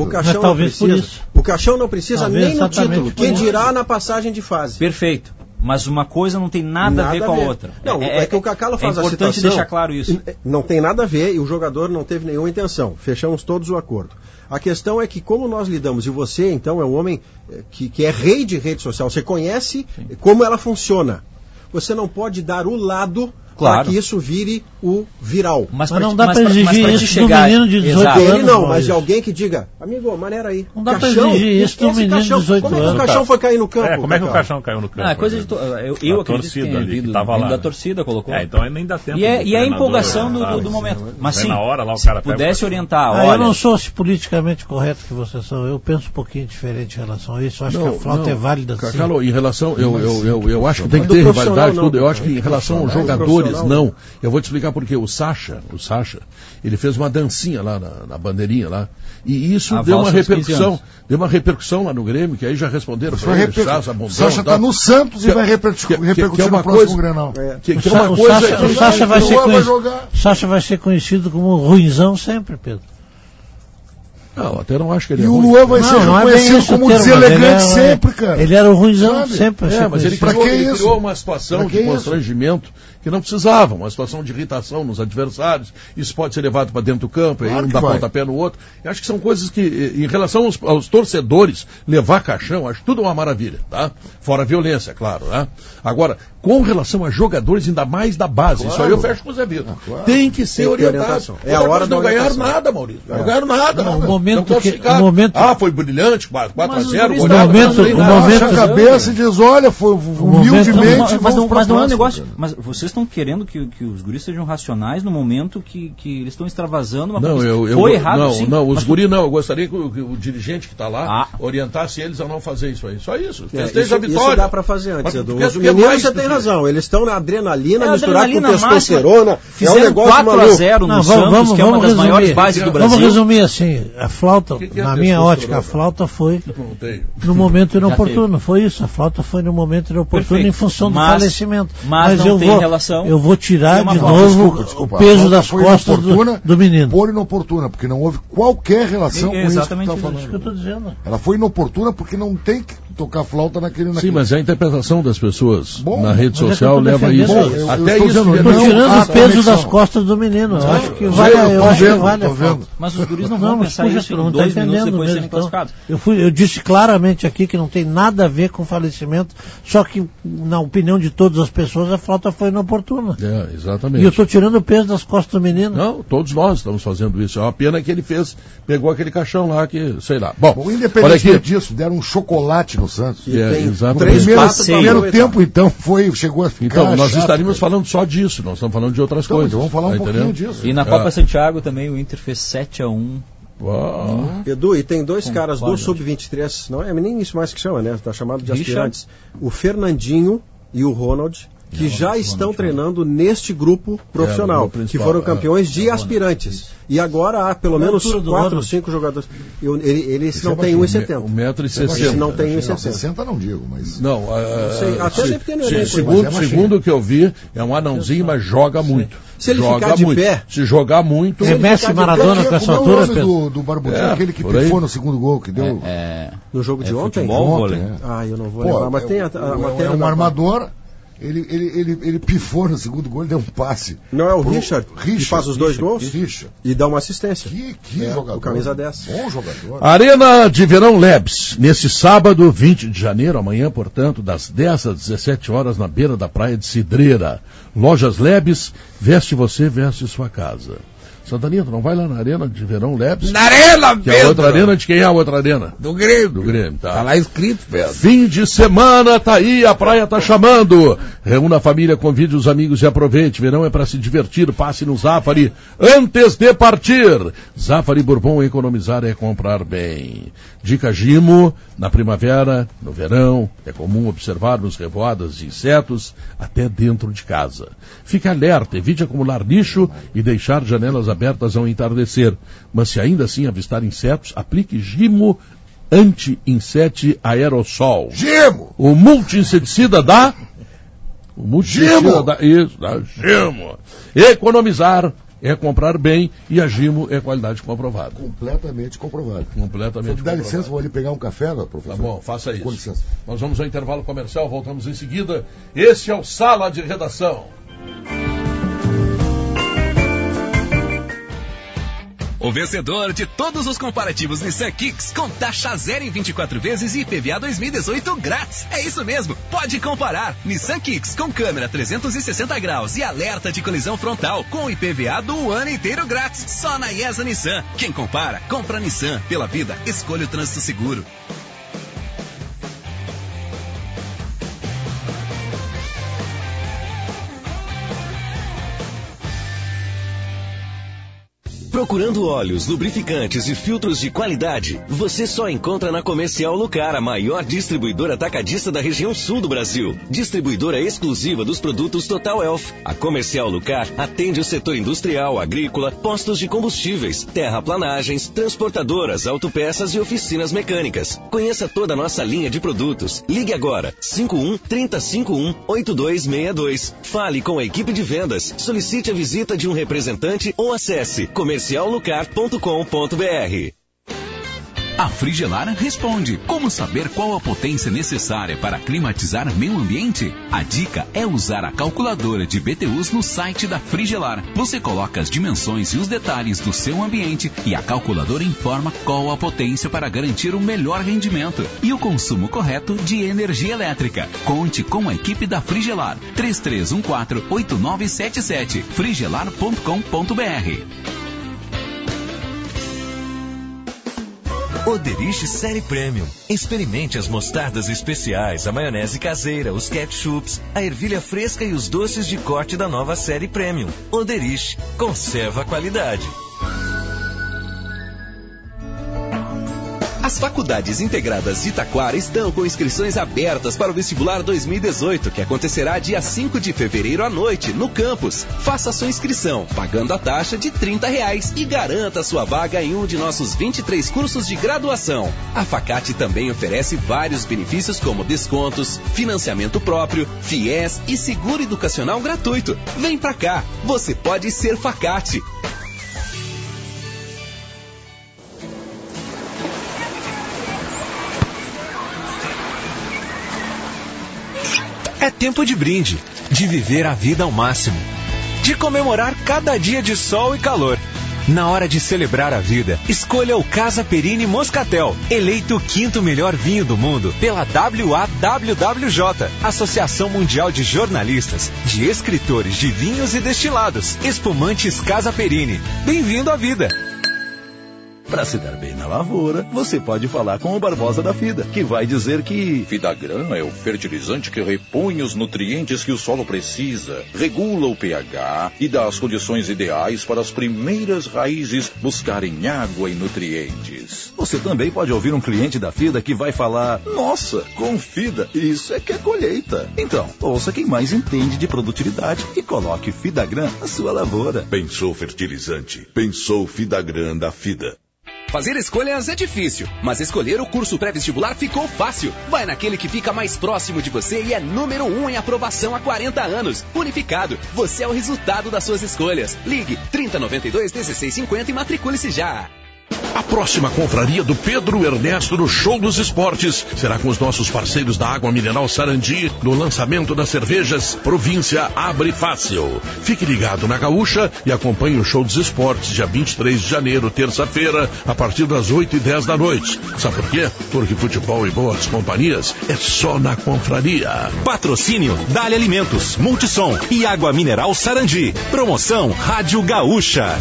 O Caixão não precisa nem no título. Quem dirá na passagem de fase. Perfeito. Mas uma coisa não tem nada a ver com a outra. Não, é que o Cacalo faz a citação. É importante deixar claro isso. Não tem nada a ver e o jogador não teve nenhuma intenção. Fechamos todos o acordo. A questão é que como nós lidamos, e você então é um homem que é rei de rede social, você conhece como ela funciona. Você não pode dar o lado para que isso vire o viral. Mas não dá para exigir isso do menino de 18 anos. Ele não, mas de alguém que diga, amigo, maneira aí. Não dá para exigir isso do menino de 18 anos. Como é que o Caixão foi cair no campo? Como é que o Caixão caiu no campo? Coisa de eu acredito que tenha vindo da torcida, colocou. Então nem dá tempo. E é a empolgação do momento. Mas sim, se pudesse orientar, olha... Eu não sou politicamente correto que vocês são. Eu penso um pouquinho diferente em relação a isso. Eu acho que a flauta é válida. Cacalo, em relação... Eu acho que tem que ter rivalidade tudo. Eu acho que em relação aos jogadores, não. Eu vou te explicar porque o Sacha, ele fez uma dancinha lá na bandeirinha lá, e isso deu uma repercussão lá no Grêmio, que aí já responderam para ele, o Sacha está no Santos e vai repercutir no próximo Grenal. O Sacha vai ser conhecido como ruinzão sempre, Pedro. Não, até não acho que ele é ruim. E o Luan vai ser reconhecido como deselegante sempre, cara. Ele era o ruimzão sempre. Mas ele criou uma situação de constrangimento que não precisava, uma situação de irritação nos adversários. Isso pode ser levado para dentro do campo, aí um dá pontapé no outro. Eu acho que são coisas que, em relação aos torcedores, levar caixão, acho tudo uma maravilha, tá? Fora a violência, claro, né? Agora, com relação a jogadores, ainda mais da base, isso aí eu fecho com o Zé Vitor. Tem que ser orientado. É a hora não ganharam nada, Maurício. Não ganharam nada. Foi brilhante, 4-0. O momento a cabeça e diz, olha, foi humildemente. Mas não é um negócio. Mas vocês estão querendo que os guris sejam racionais no momento que eles estão extravasando uma coisa. Foi errado, sim. Não, os guris não. Eu gostaria que o dirigente que está lá orientasse eles a não fazer isso aí. Só isso. Festeja a vitória. Isso dá para fazer antes, Edu. Os meninos, você tem razão. Eles estão na adrenalina misturada com testosterona. É um negócio 4-0 no Santos, que é uma das maiores bases do Brasil. Vamos resumir assim. A flauta, na minha ótica, a flauta foi no momento inoportuno. Foi isso. A flauta foi no momento inoportuno em função do falecimento. Mas não tem relação. Eu vou tirar de novo o peso das costas do menino. Foi inoportuna, porque não houve qualquer relação com isso que está falando. Isso que eu estou dizendo. Ela foi inoportuna porque não tem tocar flauta naquele... Sim, mas a interpretação das pessoas na rede social leva isso. Até isso. Eu estou tirando o peso das costas do menino. Eu acho que vale a falta. Mas os guris não vão pensar isso em 2 minutos depois de serem classificados. Eu disse claramente aqui que não tem nada a ver com falecimento, só que, na opinião de todas as pessoas, a falta foi inoportuna. Exatamente. E eu estou tirando o peso das costas do menino. Não, todos nós estamos fazendo isso. É uma pena que ele pegou aquele caixão lá que, sei lá. Bom, independente disso, deram um chocolate no Santos. Exatamente. Primeiro tempo, então, chegou a ficar Então, nós estaríamos falando só disso, nós estamos falando de outras coisas. Vamos falar um pouquinho disso. E na Copa Santiago também o Inter fez 7-1. Edu, e tem dois caras do Sub-23, não é nem isso mais que chama, né? Tá chamado de aspirantes. O Fernandinho e o Ronald, que já estão treinando neste grupo profissional, que foram campeões de aspirantes. E agora há pelo menos 4 ou 5 jogadores. Eles não têm 1,70. 1,60m. Eles não têm 1,70m. 60 não digo, mas... Não, até deve ter no elenco. Segundo o que eu vi, é um anãozinho, mas joga muito. Se ele ficar de pé... Se jogar muito... Messi Maradona com essa altura, Pedro. O nome do Barbudinho, aquele que pifou no segundo gol, que deu... No jogo de ontem? Eu não vou lembrar, mas tem a matéria... É um armador... Ele pifou no segundo gol, ele deu um passe. Não é o Richard que faz os 2 gols? Richard. E dá uma assistência. Que jogador. O camisa 10. Bom jogador. Arena de Verão Labs, nesse sábado, 20 de janeiro, amanhã, portanto, das 10 às 17 horas, na beira da praia de Cidreira. Lojas Labs, veste você, veste sua casa. Santaninha, tu não vai lá na Arena de Verão Labs? Na Arena, que é a outra arena de quem é a outra arena? Do Grêmio. Do Grêmio, tá. Tá lá escrito, Pedro. Fim de semana, tá aí, a praia tá chamando. Reúna a família, convide os amigos e aproveite. Verão é para se divertir, passe no Zafari antes de partir. Zafari Bourbon, economizar é comprar bem. Dica Gimo, na primavera, no verão, é comum observarmos revoadas de insetos até dentro de casa. Fique alerta, evite acumular lixo e deixar janelas abertas ao entardecer. Mas se ainda assim avistar insetos, aplique Gimo anti-insete aerossol. Gimo! O multi-inseticida da... Gimo! Da Gimo! Economizar é comprar bem e a Gimo é qualidade comprovada. Completamente comprovado. Dá licença, vou ali pegar um café, professor. Tá bom, faça isso. Com licença. Nós vamos ao intervalo comercial, voltamos em seguida. Esse é o Sala de Redação. O vencedor de todos os comparativos Nissan Kicks com taxa 0 em 24 vezes e IPVA 2018 grátis. É isso mesmo, pode comparar. Nissan Kicks com câmera 360 graus e alerta de colisão frontal com IPVA do ano inteiro grátis. Só na IESA Nissan. Quem compara, compra Nissan. Pela vida, escolha o trânsito seguro. Procurando óleos, lubrificantes e filtros de qualidade? Você só encontra na Comercial Lucar, a maior distribuidora atacadista da região sul do Brasil. Distribuidora exclusiva dos produtos Total Elf. A Comercial Lucar atende o setor industrial, agrícola, postos de combustíveis, terraplanagens, transportadoras, autopeças e oficinas mecânicas. Conheça toda a nossa linha de produtos. Ligue agora, 51-3051-8262. Fale com a equipe de vendas, solicite a visita de um representante ou acesse comerciallucar.com.br. A Frigelar responde. Como saber qual a potência necessária para climatizar meio ambiente? A dica é usar a calculadora de BTUs no site da Frigelar. Você coloca as dimensões e os detalhes do seu ambiente e a calculadora informa qual a potência para garantir o melhor rendimento e o consumo correto de energia elétrica. Conte com a equipe da Frigelar. 3314-8977. frigelar.com.br. Oderich Série Premium. Experimente as mostardas especiais, a maionese caseira, os ketchups, a ervilha fresca e os doces de corte da nova Série Premium. Oderich, conserva a qualidade. As faculdades integradas de Taquara estão com inscrições abertas para o vestibular 2018, que acontecerá dia 5 de fevereiro à noite, no campus. Faça sua inscrição, pagando a taxa de R$30 e garanta sua vaga em um de nossos 23 cursos de graduação. A Facate também oferece vários benefícios como descontos, financiamento próprio, FIES e seguro educacional gratuito. Vem pra cá, você pode ser Facate. É tempo de brinde, de viver a vida ao máximo, de comemorar cada dia de sol e calor. Na hora de celebrar a vida, escolha o Casa Perini Moscatel, eleito o 5º melhor vinho do mundo pela WAWWJ, Associação Mundial de Jornalistas, de Escritores de Vinhos e Destilados. Espumantes Casa Perini. Bem-vindo à vida! Para se dar bem na lavoura, você pode falar com o Barbosa da FIDA, que vai dizer que Fidagran é o fertilizante que repõe os nutrientes que o solo precisa, regula o pH e dá as condições ideais para as primeiras raízes buscarem água e nutrientes. Você também pode ouvir um cliente da FIDA que vai falar: nossa, com FIDA, isso é que é colheita. Então, ouça quem mais entende de produtividade e coloque Fidagran na sua lavoura. Pensou fertilizante, pensou Fidagran da FIDA. Fazer escolhas é difícil, mas escolher o curso pré-vestibular ficou fácil. Vai naquele que fica mais próximo de você e é número 1 em aprovação há 40 anos. Unificado, você é o resultado das suas escolhas. Ligue 3092-1650 e matricule-se já. A próxima confraria do Pedro Ernesto no Show dos Esportes será com os nossos parceiros da Água Mineral Sarandi no lançamento das cervejas Província Abre Fácil. Fique ligado na Gaúcha e acompanhe o Show dos Esportes dia 23 de janeiro, terça-feira, a partir das 8h10 da noite. Sabe por quê? Porque futebol e boas companhias é só na confraria. Patrocínio Dali Alimentos, Multissom e Água Mineral Sarandi. Promoção Rádio Gaúcha.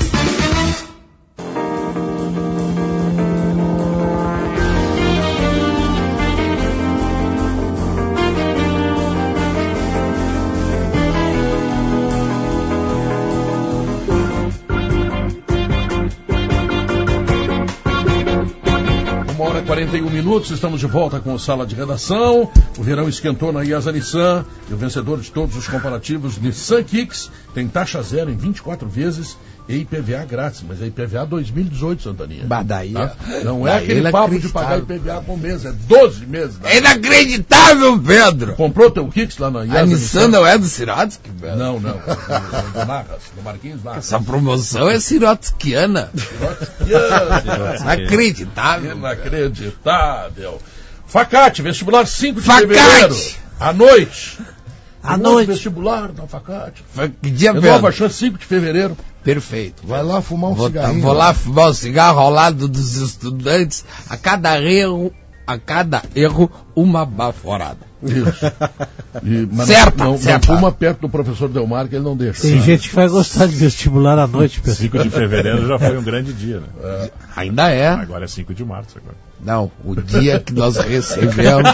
Uma hora e 41 minutos, estamos de volta com o Sala de Redação. O verão esquentou na IASA Nissan e o vencedor de todos os comparativos, Nissan Kicks, tem taxa zero em 24 vezes e IPVA grátis, mas é IPVA 2018, Santaninha. Badaí. Tá? Não é aquele papo de pagar IPVA por mês, é 12 meses. É inacreditável, Pedro! Comprou teu Kicks lá na IASA A Nissan não é do Sirotsky, Pedro? Não. Do Marras, do Marquinhos Marras. Essa promoção é Sirotskiana. Inacreditável. Inacreditável. Facate, vestibular 5 de fevereiro. À noite. À noite. Vestibular na Facate. Que dia, Pedro? Nova chance 5 de fevereiro. Perfeito. Vai lá fumar um cigarrinho. Vou lá fumar um cigarro ao lado dos estudantes. A cada erro, uma baforada. Isso. Mas certa. Não fuma perto do professor Delmar, que ele não deixa. Tem gente que vai gostar de vestibular à noite, pessoal. 5 de fevereiro já foi um grande dia, né? Ainda é. Agora é 5 de março. Agora. Não, o dia que nós recebemos.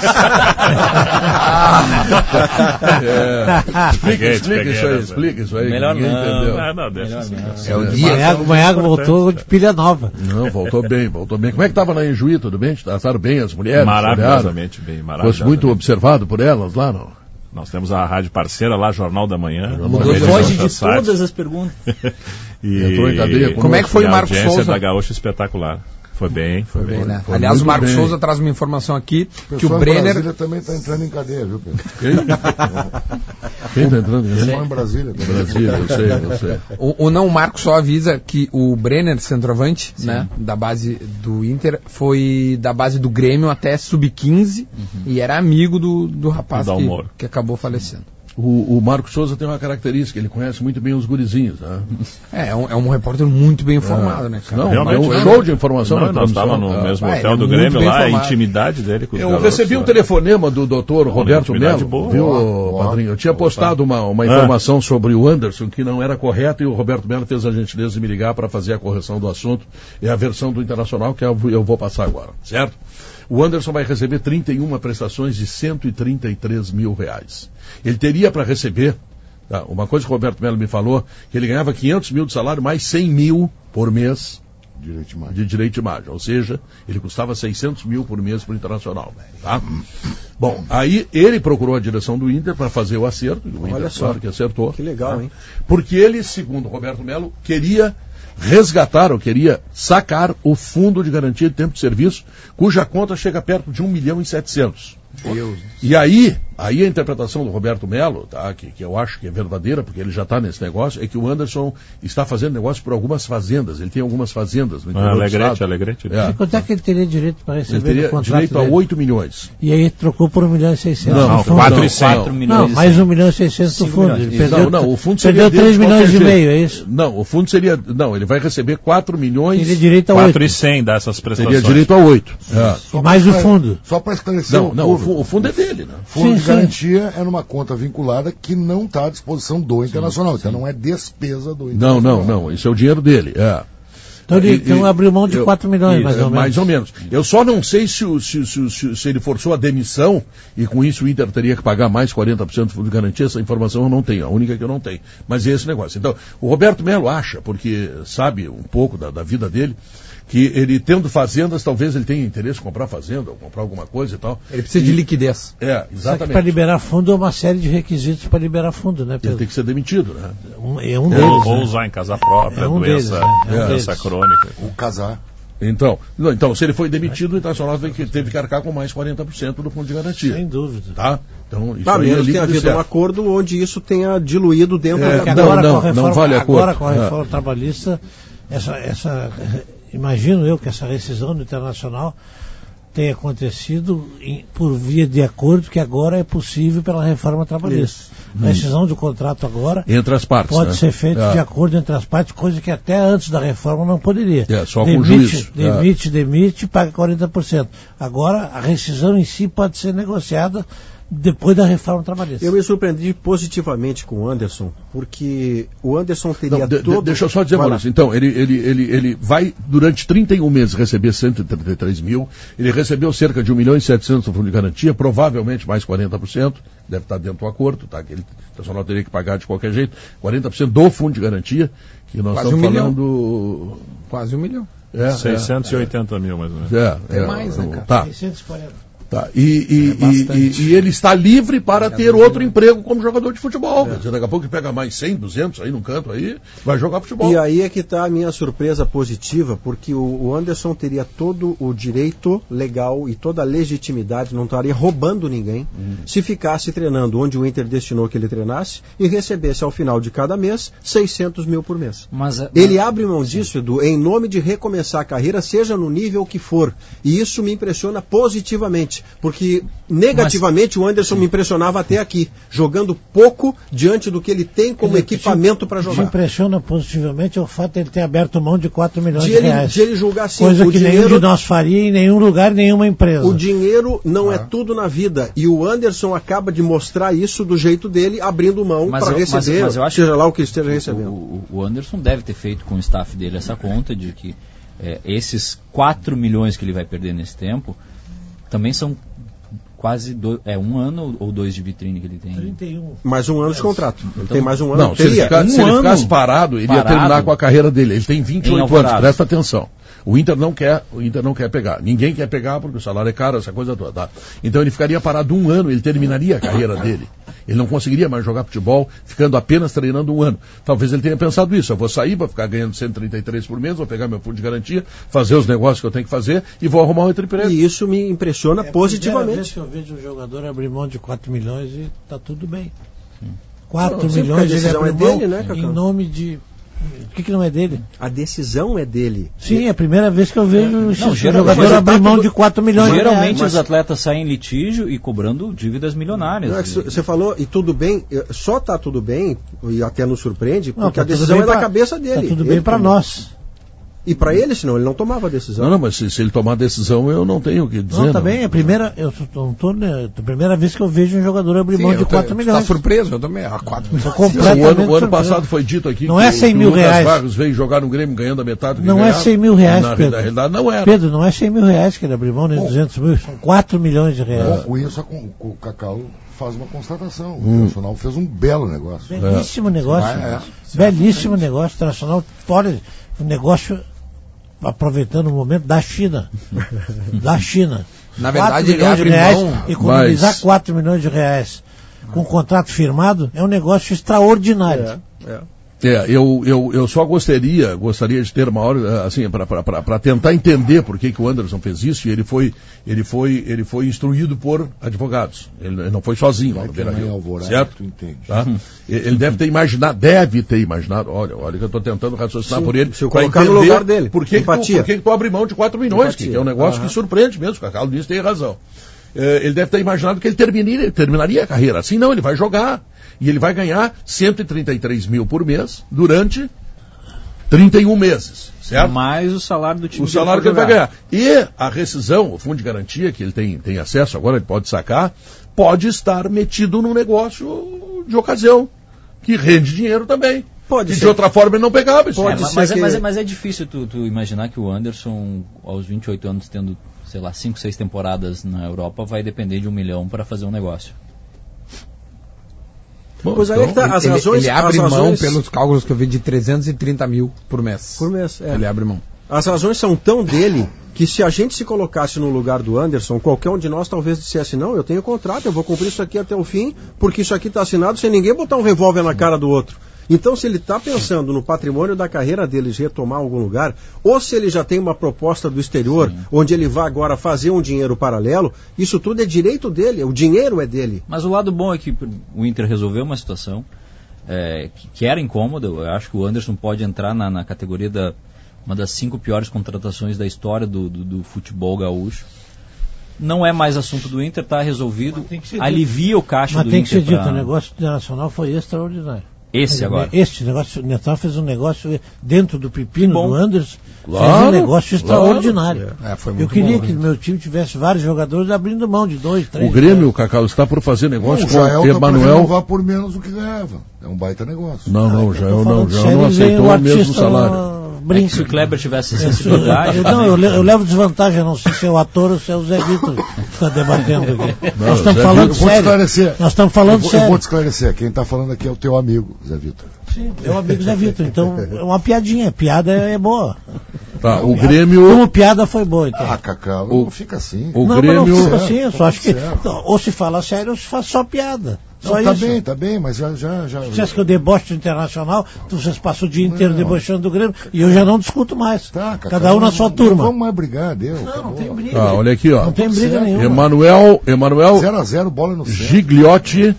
Explica isso aí. Melhor ninguém não. entendeu. Não, deixa assim. É o dia. Manhago voltou de pilha nova. Não, voltou bem. Como é que estava na Enjuí, tudo bem? Trataram bem as mulheres? Maravilhosamente bem. Fosse muito observado por elas lá, não? Nós temos a rádio parceira lá, Jornal da Manhã. Foge de todas as perguntas. Entrou em cadeia. Como é que foi o Marcos Souza? Da Gaúcha espetacular. Foi bem. Né? Aliás, o Marcos Souza traz uma informação aqui que o Brenner... Brasília também está entrando em cadeia, viu, Pedro? Quem está entrando em cadeia? Em Brasília. Eu sei. O Marcos só avisa que o Brenner, centroavante, né, da base do Inter, foi da base do Grêmio até sub-15 e era amigo do rapaz que acabou falecendo. O Marcos Souza tem uma característica, ele conhece muito bem os gurizinhos, né? É um repórter muito bem informado, né, cara? Não, realmente, é um show de informação. Nós estávamos no mesmo hotel do Grêmio lá, a intimidade dele com os garotos. Eu recebi um telefonema do doutor Roberto Melo, viu, padrinho? Eu tinha postado uma informação sobre o Anderson que não era correta e o Roberto Melo fez a gentileza de me ligar para fazer a correção do assunto. É a versão do Internacional que eu vou passar agora, certo? O Anderson vai receber 31 prestações de R$133 mil. Ele teria para receber, uma coisa que o Roberto Melo me falou, que ele ganhava 500 mil de salário, mais 100 mil por mês de direito de imagem. Ou seja, ele custava 600 mil por mês para o Internacional. Tá? Bom, aí ele procurou a direção do Inter para fazer o acerto, e o Inter, claro que acertou. Que legal, hein? Porque ele, segundo o Roberto Melo, queria resgatar ou queria sacar o fundo de garantia de tempo de serviço, cuja conta chega perto de 1,7 milhão. E aí, Aí a interpretação do Roberto Melo, tá, que eu acho que é verdadeira, porque ele já está nesse negócio, é que o Anderson está fazendo negócio por algumas fazendas. Ele tem algumas fazendas no interior do estado. Alegrete. Quanto é que ele teria direito para receber? Ele teria direito a 8 milhões. E aí trocou por 1.600.000. Não, 4 milhões. Não, mais 1.600.000 do fundo. Ele perdeu, o fundo seria perdeu 3 milhões e meio, é isso? Não, o fundo seria... Não, ele vai receber 4 milhões... Teria direito a 8. 4.100 dessas prestações. Teria direito a 8. E mais o fundo. Só para esclarecer... O fundo é dele, né? Fundo de garantia é numa conta vinculada que não está à disposição do Internacional. Então não é despesa do Internacional. Não. Isso é o dinheiro dele. Então ele abriu mão de 4 milhões, mais ou menos. Eu só não sei se ele forçou a demissão e com isso o Inter teria que pagar mais 40% do fundo de garantia. Essa informação eu não tenho, a única que eu não tenho. Mas é esse negócio. Então, o Roberto Melo acha, porque sabe um pouco da vida dele, que ele tendo fazendas, talvez ele tenha interesse em comprar fazenda, ou comprar alguma coisa e tal. Ele precisa de liquidez. Exatamente. Para liberar fundo é uma série de requisitos para liberar fundo, né, Pedro? Ele tem que ser demitido, né? Deles. Ou usar em casa própria, doença crônica. Ou casar. Então, se ele foi demitido, o Internacional teve que arcar com mais 40% do fundo de garantia. Sem dúvida. Tá? Então, isso menos tenha havido um acordo onde isso tenha diluído dentro da... Não vale acordo. Agora com a reforma trabalhista, imagino eu que essa rescisão do Internacional tenha acontecido por via de acordo que agora é possível pela reforma trabalhista. A rescisão do contrato agora entre as partes, pode ser feita de acordo entre as partes, coisa que até antes da reforma não poderia. Só com juízo. Demite, paga 40%. Agora a rescisão em si pode ser negociada depois da reforma trabalhista. Eu me surpreendi positivamente com o Anderson, porque o Anderson teria Deixa eu só dizer, Maurício. Então, ele vai, durante 31 meses, receber 133 mil, ele recebeu cerca de 1.700.000 do fundo de garantia, provavelmente mais 40%, deve estar dentro do acordo, tá? Que ele só teria que pagar de qualquer jeito, 40% do fundo de garantia, que nós quase estamos falando... Quase 1 milhão. 680 mil, mais ou menos. É mais, né, cara? Tá. 640. Tá. E ele está livre para ter outro emprego como jogador de futebol. Quer dizer, daqui a pouco ele pega mais 100, 200 aí num canto aí, vai jogar futebol. E aí é que está a minha surpresa positiva, porque o Anderson teria todo o direito legal e toda a legitimidade, não estaria roubando ninguém, se ficasse treinando onde o Inter destinou que ele treinasse e recebesse ao final de cada mês 600 mil por mês. Ele abre mão disso, Edu, em nome de recomeçar a carreira, seja no nível que for. E isso me impressiona positivamente. Porque negativamente o Anderson me impressionava até aqui, jogando pouco diante do que ele tem como equipamento para jogar. Me impressiona positivamente o fato de ele ter aberto mão de 4 milhões de reais. De ele julgar assim, coisa que nenhum de nós faria em nenhum lugar, nenhuma empresa. O dinheiro não é tudo na vida, e o Anderson acaba de mostrar isso do jeito dele, abrindo mão para receber, mas eu acho seja lá o que esteja recebendo. O Anderson deve ter feito com o staff dele essa conta de que esses 4 milhões que ele vai perder nesse tempo também são quase um ano ou 2 de vitrine que ele tem. 31. Mais um ano de contrato. Ele tem mais um ano. Não, se ele ficasse parado, ele ia terminar com a carreira dele. Ele tem 28 anos, presta atenção. O Inter não quer pegar. Ninguém quer pegar porque o salário é caro, essa coisa toda. Tá? Então ele ficaria parado 1 ano, ele terminaria a carreira dele. Ele não conseguiria mais jogar futebol ficando apenas treinando 1 ano. Talvez ele tenha pensado isso. Eu vou sair, vou ficar ganhando 133 por mês, vou pegar meu fundo de garantia, fazer os negócios que eu tenho que fazer e vou arrumar um outro emprego. E isso me impressiona positivamente. É a primeira vez que eu vejo um jogador abrir mão de 4 milhões e está tudo bem. 4 milhões ele abriu mão dele, né, em nome de... O que não é dele? A decisão é dele. Sim, é a primeira vez que eu vejo o jogador abrir mão de 4 milhões. Geralmente os atletas saem em litígio e cobrando dívidas milionárias. Você falou, e tudo bem, só está tudo bem, e até nos surpreende, porque a decisão é da cabeça dele. Está tudo bem para nós. E para ele, senão ele não tomava a decisão. Não, mas se ele tomar a decisão, eu não tenho o que dizer. Não, também é a primeira vez que eu vejo um jogador abrir mão de 4 milhões. Está surpreso, eu também. 4 milhões. O ano passado foi dito aqui não que é 100 mil reais. O Lucas Barros veio jogar no Grêmio ganhando a metade do que não ganhava. É 100 mil reais, Pedro. Na realidade não era. Pedro, não é 100 mil reais que ele abriu mão, nem 200 mil, são 4 milhões de reais. Com isso, o Cacau faz uma constatação. O Internacional fez um belo negócio. Belíssimo negócio. Belíssimo negócio. O Internacional fora o negócio... aproveitando o momento da China. Na verdade, ele abre mão... Economizar 4 milhões de reais com um contrato firmado é um negócio extraordinário. Eu só gostaria de ter uma hora, assim, para tentar entender por que o Anderson fez isso, e ele foi instruído por advogados. Ele não foi sozinho lá no Beira-Rio, certo? Tá? Ele deve ter imaginado, olha que eu estou tentando raciocinar por ele, para entender no lugar dele. Por que tu abre mão de 4 milhões, que é um negócio que surpreende mesmo, o Carlos Diniz tem razão. Ele deve ter imaginado que ele terminaria a carreira. Assim não, ele vai jogar. E ele vai ganhar 133 mil por mês durante 31 meses, certo? Mais o salário do time. O salário que ele vai ganhar. E a rescisão, o fundo de garantia, que ele tem acesso agora, ele pode sacar, pode estar metido num negócio de ocasião, que rende dinheiro também. Pode ser. De outra forma ele não pegava isso. Mas é difícil tu imaginar que o Anderson, aos 28 anos, tendo, sei lá, 5, 6 temporadas na Europa, vai depender de 1 milhão para fazer um negócio. Pois aí é que tá, as razões... Ele abre mão, pelos cálculos que eu vi, de 330 mil por mês. Por mês, é. Ele abre mão. As razões são tão dele que se a gente se colocasse no lugar do Anderson, qualquer um de nós talvez dissesse, não, eu tenho contrato, eu vou cumprir isso aqui até o fim, porque isso aqui está assinado sem ninguém botar um revólver na cara do outro. Então, se ele está pensando no patrimônio da carreira dele de retomar algum lugar, ou se ele já tem uma proposta do exterior, onde ele vai agora fazer um dinheiro paralelo, isso tudo é direito dele, o dinheiro é dele. Mas o lado bom é que o Inter resolveu uma situação que era incômoda. Eu acho que o Anderson pode entrar na categoria uma das 5 piores contratações da história do futebol gaúcho. Não é mais assunto do Inter, está resolvido, alivia o caixa do Inter. Mas tem que ser dito, o negócio internacional foi extraordinário. Este negócio, o Natal fez um negócio dentro do pepino do Anderson, fez um negócio extraordinário. Eu queria que meu time tivesse vários jogadores abrindo mão de 2, 3. O Grêmio, Cacau, está por fazer negócio com o Emanuel. Não vai por menos do que ganhava. É um baita negócio. Não, já não aceitou o mesmo salário. Se o Kleber tivesse sensibilidade... Eu levo desvantagem, não sei se é o ator ou se é o Zé Vitor que está debatendo aqui. Nós estamos falando sério. Nós estamos falando sério. Eu vou te esclarecer. Quem está falando aqui é o teu amigo, Zé Vitor. Sim, meu amigo Zé Vitor. Então, é uma piadinha. Piada é boa. Tá, o Grêmio... Como piada foi boa, então. Cacau, não fica assim. O Grêmio... Não fica assim, eu só acho que... Ou se fala sério, ou se faz só piada. Só não, tá bem, mas já... Você acha que eu deboche internacional, vocês passam o dia inteiro debochando do Grêmio, e eu já não discuto mais. Cada um na sua turma. Não vamos mais brigar, deu. Não tem briga. Olha aqui, ó. Não tem briga nenhuma. Emanuel 0-0, bola no centro. Gigliotti,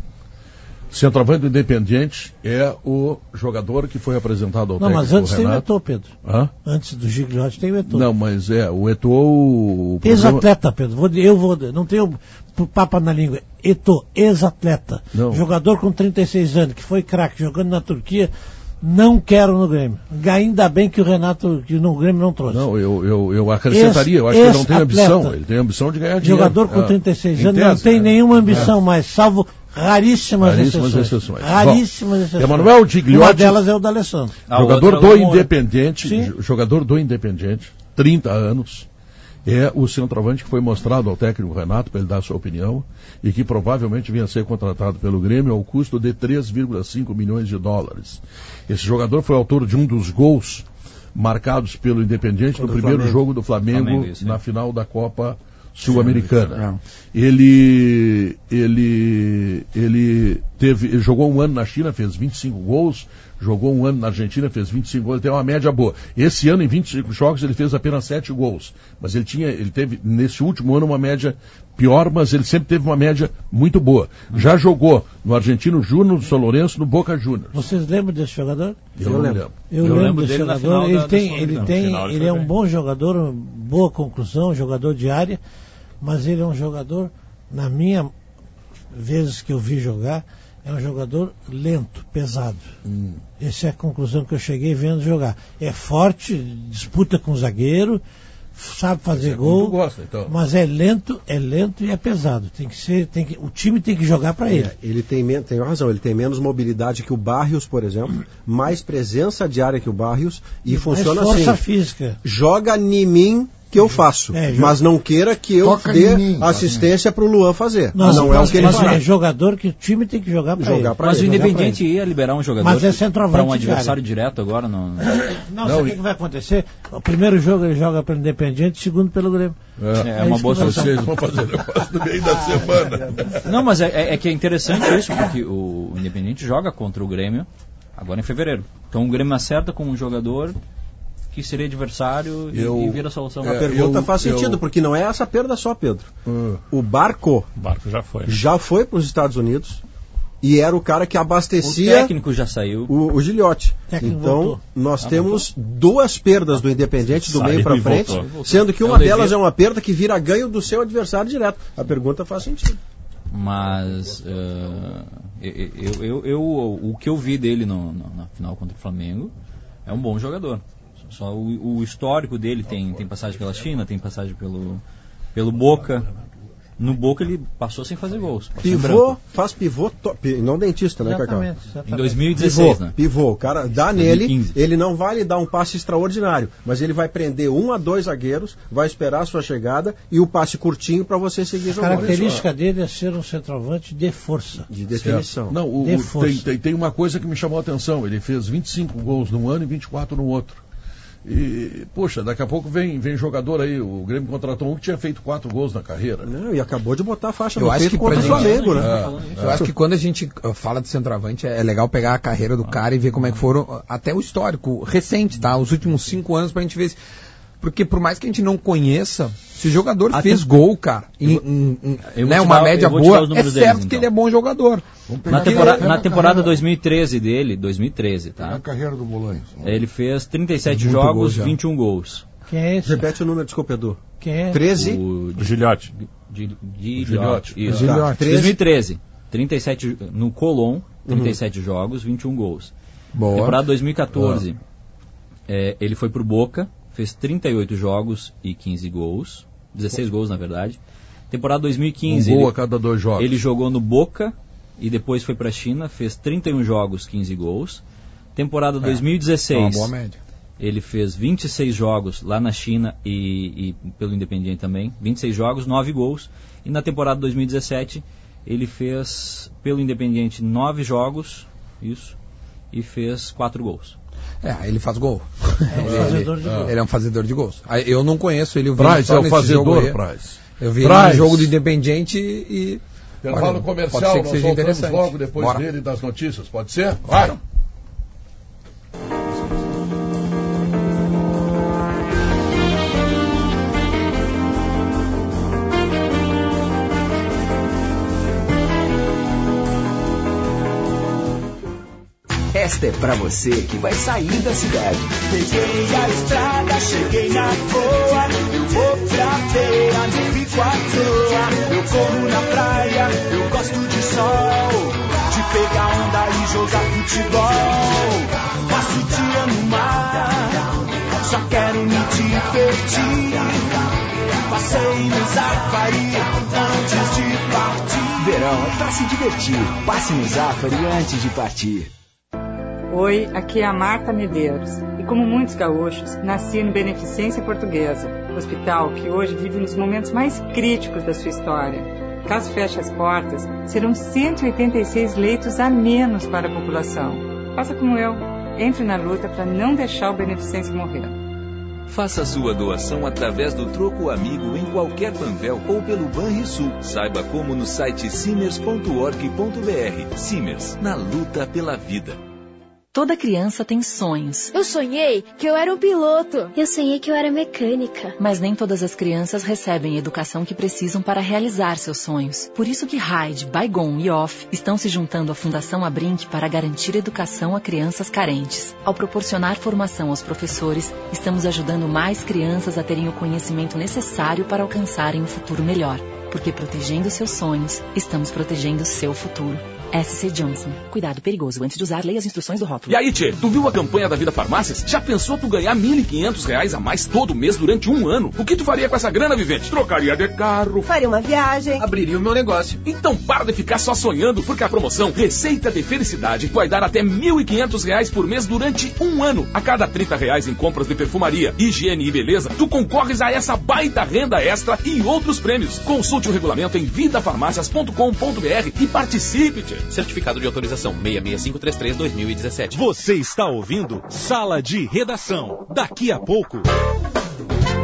centroavante do Independiente, é o jogador que foi apresentado ao técnico. Não, mas antes Renato. tem o Eto'o, Pedro. Hã? Antes do Gigliotti tem o Eto'o. Não, mas o Eto'o... Ex-atleta, Pedro. Não tenho papo na língua. Eto'o, ex-atleta. Jogador com 36 anos, que foi craque, jogando na Turquia. Não quero no Grêmio. Ainda bem que o Renato, que no Grêmio não trouxe. Não, eu acrescentaria. Eu acho que ele não tem ambição. Ele tem ambição de ganhar dinheiro. Jogador com 36 anos não tem nenhuma ambição mais, salvo raríssimas exceções. Raríssimas exceções. Emanuel Gigliotti. Uma delas é o da Alessandro. Jogador do Independente. Jogador do Independente. 30 anos. É o centroavante que foi mostrado ao técnico Renato para ele dar a sua opinião e que provavelmente vinha a ser contratado pelo Grêmio ao custo de 3,5 milhões de dólares. Esse jogador foi autor de um dos gols marcados pelo Independente no primeiro jogo do Flamengo na final da Copa Sul-Americana. Ele jogou um ano na China, fez 25 gols, jogou um ano na Argentina, fez 25 gols, ele tem uma média boa. Esse ano, em 25 jogos, ele fez apenas 7 gols. Mas ele teve, nesse último ano, uma média pior, mas ele sempre teve uma média muito boa. Já jogou no Argentino Júnior, no São Lourenço, no Boca Juniors. Vocês lembram desse jogador? Eu não lembro. Eu lembro desse jogador. Ele é um bom jogador, boa conclusão, jogador de área, mas ele é um jogador, na minha vezes que eu vi jogar, é um jogador lento, pesado. Essa é a conclusão que eu cheguei vendo jogar. É forte, disputa com o zagueiro, sabe fazer gol, mas é lento e é pesado. O time tem que jogar para ele. Ele tem razão, ele tem menos mobilidade que o Barrios, por exemplo, mais presença de área que o Barrios e funciona mais força assim. Física. Joga em mim que eu faço, mas não queira que eu dê assistência para o Luan fazer. Não é o que ele faz. É jogador que o time tem que jogar para ele. Mas o Independiente ia liberar um jogador para um adversário direto agora? Não, sabe o que vai acontecer? O primeiro jogo ele joga pelo Independiente, segundo pelo Grêmio. É uma boa solução. Vocês vão fazer negócio no meio da semana. Não, mas é que é interessante isso, porque o Independiente joga contra o Grêmio Agora em fevereiro. Então o Grêmio acerta com um jogador que seria adversário e vira a solução. A pergunta faz sentido, porque não é essa perda só, Pedro. O Barco já foi para os Estados Unidos e era o cara que abastecia... O técnico já saiu. O Gilhote. Então, nós temos duas perdas do Independente do meio para frente, sendo que uma delas é uma perda que vira ganho do seu adversário direto. A pergunta faz sentido. Mas o que eu vi dele na final contra o Flamengo é um bom jogador. Só o histórico dele tem passagem pela China, tem passagem pelo Boca. No Boca ele passou sem fazer gols. Faz pivô, não dentista, né, Cacau? Em 2016, né? Pivô, o cara dá 2015. Nele, ele não vai lhe dar um passe extraordinário, mas ele vai prender 1 a 2 zagueiros, vai esperar a sua chegada e o passe curtinho para você seguir jogando. A característica dele é ser um centroavante de força. De definição. Não, tem uma coisa que me chamou a atenção, ele fez 25 gols num ano e 24 no outro. E, poxa, daqui a pouco vem jogador aí, o Grêmio contratou um que tinha feito 4 gols na carreira. Não, e acabou de botar a faixa no peito contra o Flamengo, né? Eu acho que quando a gente fala de centroavante, é legal pegar a carreira do cara e ver como é que foram, até o histórico recente, tá? Os últimos 5 anos pra gente ver. Porque por mais que a gente não conheça, se o jogador fez gol, cara, uma média boa, é certo que ele é bom jogador. Na temporada 2013 dele, 2013, tá? Na carreira do Bolanhos. Ele fez 37 jogos, 21 gols. Quem é esse? Repete o número, desculpa, Edu. Quem é? 13? O Gilhote. Gilhote. Isso. 2013, 37 no Colón, 37 jogos, 21 gols. Boa. Temporada 2014, ele foi pro Boca, fez 38 jogos e 15 gols. 16 gols, na verdade. Temporada 2015... Um gol a cada 2 jogos. Ele jogou no Boca e depois foi pra China, fez 31 jogos, 15 gols. Temporada 2016... Uma boa média. Ele fez 26 jogos lá na China e pelo Independiente também. 26 jogos, 9 gols. E na temporada 2017, ele fez pelo Independiente 9 jogos, isso, e fez 4 gols. Ele faz gol. Ele é um fazedor de gols. Eu não conheço ele. Price é o fazedor, Price. Eu vi ele no jogo do Independiente e... Intervalo comercial, nós voltamos logo depois dele das notícias. Pode ser? Vai! Esta é pra você que vai sair da cidade. Peguei a estrada, cheguei na boa. Eu vou pra feira, não fico à toa. Eu corro na praia, eu gosto de sol. De pegar onda e jogar futebol. Passo o dia no mar, só quero me divertir. Passei no Zafari antes de partir. Verão é pra se divertir. Passe no Zafari antes de partir. Oi, aqui é a Marta Medeiros e como muitos gaúchos, nasci no Beneficência Portuguesa, hospital que hoje vive um dos momentos mais críticos da sua história. Caso feche as portas, serão 186 leitos a menos para a população. Faça como eu, entre na luta para não deixar o Beneficência morrer. Faça sua doação através do Troco Amigo em qualquer Panvel ou pelo Banrisul. Saiba como no site simers.org.br. Simers, na luta pela vida. Toda criança tem sonhos. Eu sonhei que eu era um piloto. Eu sonhei que eu era mecânica. Mas nem todas as crianças recebem a educação que precisam para realizar seus sonhos. Por isso que Raid, Baigon e Off estão se juntando à Fundação Abrinq para garantir educação a crianças carentes. Ao proporcionar formação aos professores, estamos ajudando mais crianças a terem o conhecimento necessário para alcançarem um futuro melhor. Porque protegendo seus sonhos, estamos protegendo seu futuro. SC Johnson. Cuidado perigoso. Antes de usar, leia as instruções do rótulo. E aí, tchê, tu viu a campanha da Vida Farmácias? Já pensou tu ganhar R$1.500 a mais todo mês durante 1 ano? O que tu faria com essa grana, Vivente? Trocaria de carro. Faria uma viagem. Abriria o meu negócio. Então para de ficar só sonhando, porque a promoção Receita de Felicidade vai dar até R$1.500 por mês durante 1 ano. A cada R$30 em compras de perfumaria, higiene e beleza, tu concorres a essa baita renda extra e outros prêmios. Consulte o regulamento em vidafarmácias.com.br e participe, tchê. Certificado de autorização 66533-2017. Você está ouvindo Sala de Redação. Daqui a pouco,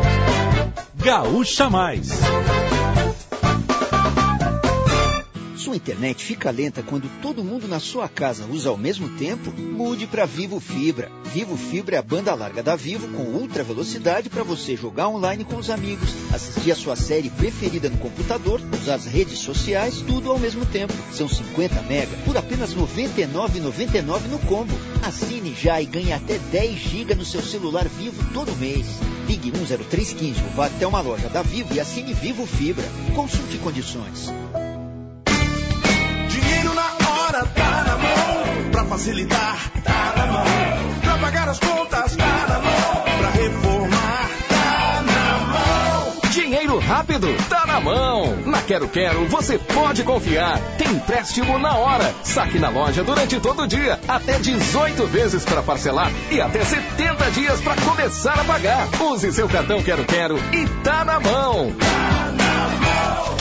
Gaúcha Mais. sua internet fica lenta quando todo mundo na sua casa usa ao mesmo tempo? Mude para Vivo Fibra. Vivo Fibra é a banda larga da Vivo com ultra velocidade para você jogar online com os amigos, assistir a sua série preferida no computador, usar as redes sociais, tudo ao mesmo tempo. São 50 mega por apenas R$ 99,99 no combo. Assine já e ganhe até 10 GB no seu celular Vivo todo mês. Ligue 10315 ou vá até uma loja da Vivo e assine Vivo Fibra. Consulte condições. Dinheiro na hora tá na mão, pra facilitar tá na mão, pra pagar as contas tá na mão, pra reformar tá na mão. Dinheiro rápido tá na mão. Na Quero Quero você pode confiar. Tem empréstimo na hora. Saque na loja durante todo o dia. Até 18 vezes para parcelar e até 70 dias para começar a pagar. Use seu cartão Quero Quero e tá na mão. Tá na mão.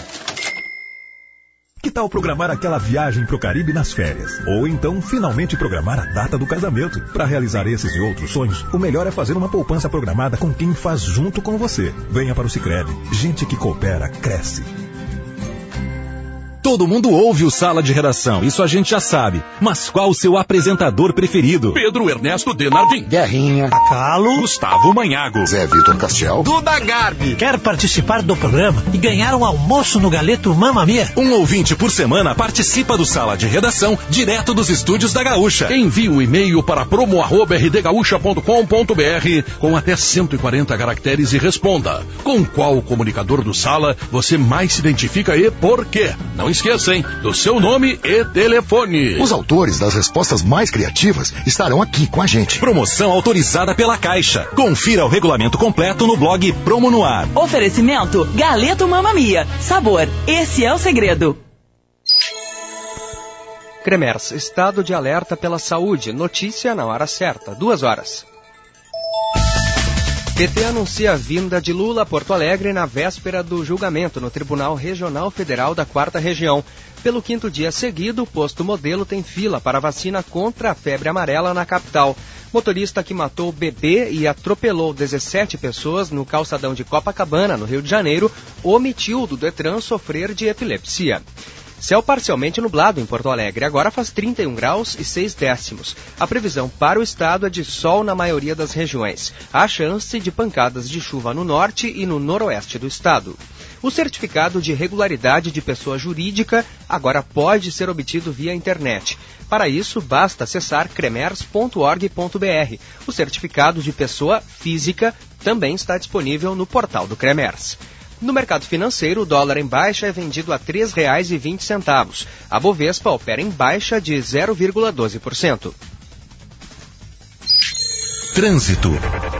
Que tal programar aquela viagem pro Caribe nas férias? Ou então, finalmente programar a data do casamento. Para realizar esses e outros sonhos, o melhor é fazer uma poupança programada com quem faz junto com você. Venha para o Sicredi. Gente que coopera, cresce. Todo mundo ouve o Sala de Redação, isso a gente já sabe. Mas qual o seu apresentador preferido? Pedro Ernesto Denardim, Guerrinha, Cacalo, Gustavo Manhago, Zé Vitor Castiel, Duda Garbi. Quer participar do programa e ganhar um almoço no Galeto Mamma Mia? Um ouvinte por semana participa do Sala de Redação direto dos estúdios da Gaúcha. Envie um e-mail para promo@rdgaúcha.com.br com até 140 caracteres e responda. Com qual comunicador do Sala você mais se identifica e por quê? Não esqueça, hein, do seu nome e telefone. Os autores das respostas mais criativas estarão aqui com a gente. Promoção autorizada pela Caixa. Confira o regulamento completo no blog Promo no Ar. Oferecimento Galeto Mamma Mia. Sabor, esse é o segredo. Cremers, estado de alerta pela saúde. Notícia na hora certa, 2h. PT anuncia a vinda de Lula a Porto Alegre na véspera do julgamento no Tribunal Regional Federal da 4ª Região. Pelo 5º dia seguido, o posto modelo tem fila para vacina contra a febre amarela na capital. Motorista que matou bebê e atropelou 17 pessoas no calçadão de Copacabana, no Rio de Janeiro, omitiu do Detran sofrer de epilepsia. Céu parcialmente nublado em Porto Alegre, agora faz 31 graus e 6 décimos. A previsão para o estado é de sol na maioria das regiões. Há chance de pancadas de chuva no norte e no noroeste do estado. O certificado de regularidade de pessoa jurídica agora pode ser obtido via internet. Para isso, basta acessar cremers.org.br. O certificado de pessoa física também está disponível no portal do Cremers. No mercado financeiro, o dólar em baixa é vendido a R$ 3,20. A Bovespa opera em baixa de 0,12%. Trânsito.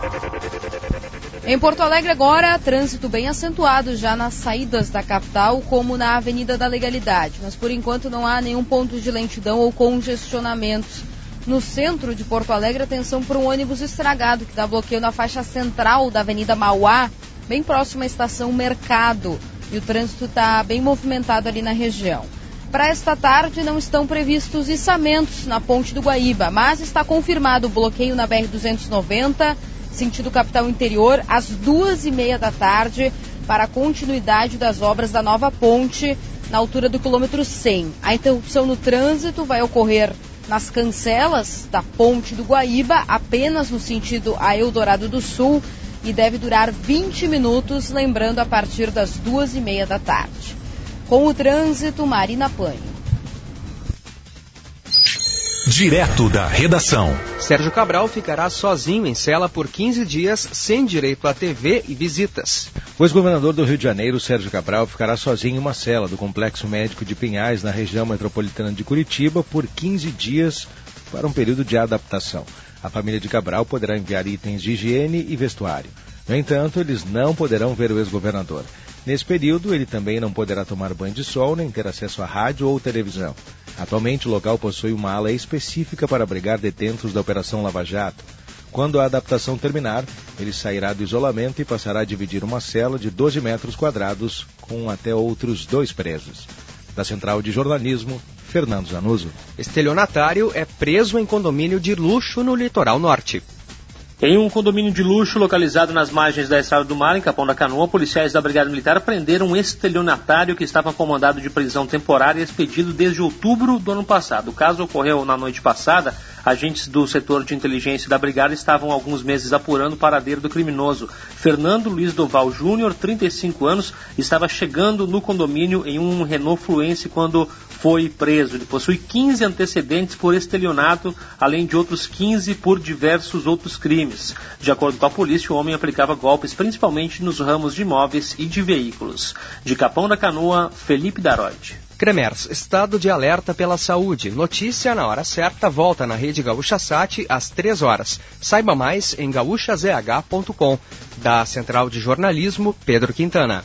Em Porto Alegre agora, trânsito bem acentuado já nas saídas da capital, como na Avenida da Legalidade. Mas por enquanto não há nenhum ponto de lentidão ou congestionamento. No centro de Porto Alegre, atenção para um ônibus estragado que está bloqueando a faixa central da Avenida Mauá, bem próximo à estação Mercado, e o trânsito está bem movimentado ali na região. Para esta tarde não estão previstos içamentos na Ponte do Guaíba, mas está confirmado o bloqueio na BR-290, sentido capital interior, às 2h30 da tarde, para a continuidade das obras da nova ponte, na altura do quilômetro 100. A interrupção no trânsito vai ocorrer nas cancelas da Ponte do Guaíba, apenas no sentido a Eldorado do Sul, e deve durar 20 minutos, lembrando, a partir das 2h30 da tarde. Com o trânsito, Marina Panho. Direto da redação. Sérgio Cabral ficará sozinho em cela por 15 dias, sem direito a TV e visitas. O ex-governador do Rio de Janeiro, Sérgio Cabral, ficará sozinho em uma cela do Complexo Médico de Pinhais, na região metropolitana de Curitiba, por 15 dias para um período de adaptação. A família de Cabral poderá enviar itens de higiene e vestuário. No entanto, eles não poderão ver o ex-governador. Nesse período, ele também não poderá tomar banho de sol nem ter acesso a rádio ou televisão. Atualmente, o local possui uma ala específica para abrigar detentos da Operação Lava Jato. Quando a adaptação terminar, ele sairá do isolamento e passará a dividir uma cela de 12 metros quadrados com até outros 2 presos. Da Central de Jornalismo, Fernando Zanuso. Estelionatário é preso em condomínio de luxo no litoral norte. Em um condomínio de luxo localizado nas margens da Estrada do Mar, em Capão da Canoa, policiais da Brigada Militar prenderam um estelionatário que estava com mandado de prisão temporária expedido desde outubro do ano passado. O caso ocorreu na noite passada. Agentes do setor de inteligência da Brigada estavam há alguns meses apurando o paradeiro do criminoso. Fernando Luiz Doval Júnior, 35 anos, estava chegando no condomínio em um Renault Fluence quando foi preso. Ele possui 15 antecedentes por estelionato, além de outros 15 por diversos outros crimes. De acordo com a polícia, o homem aplicava golpes principalmente nos ramos de imóveis e de veículos. De Capão da Canoa, Felipe Darodi. Cremers, estado de alerta pela saúde. Notícia na hora certa, volta na Rede Gaúcha Sat às 3 horas. Saiba mais em gaúchazh.com. Da Central de Jornalismo, Pedro Quintana.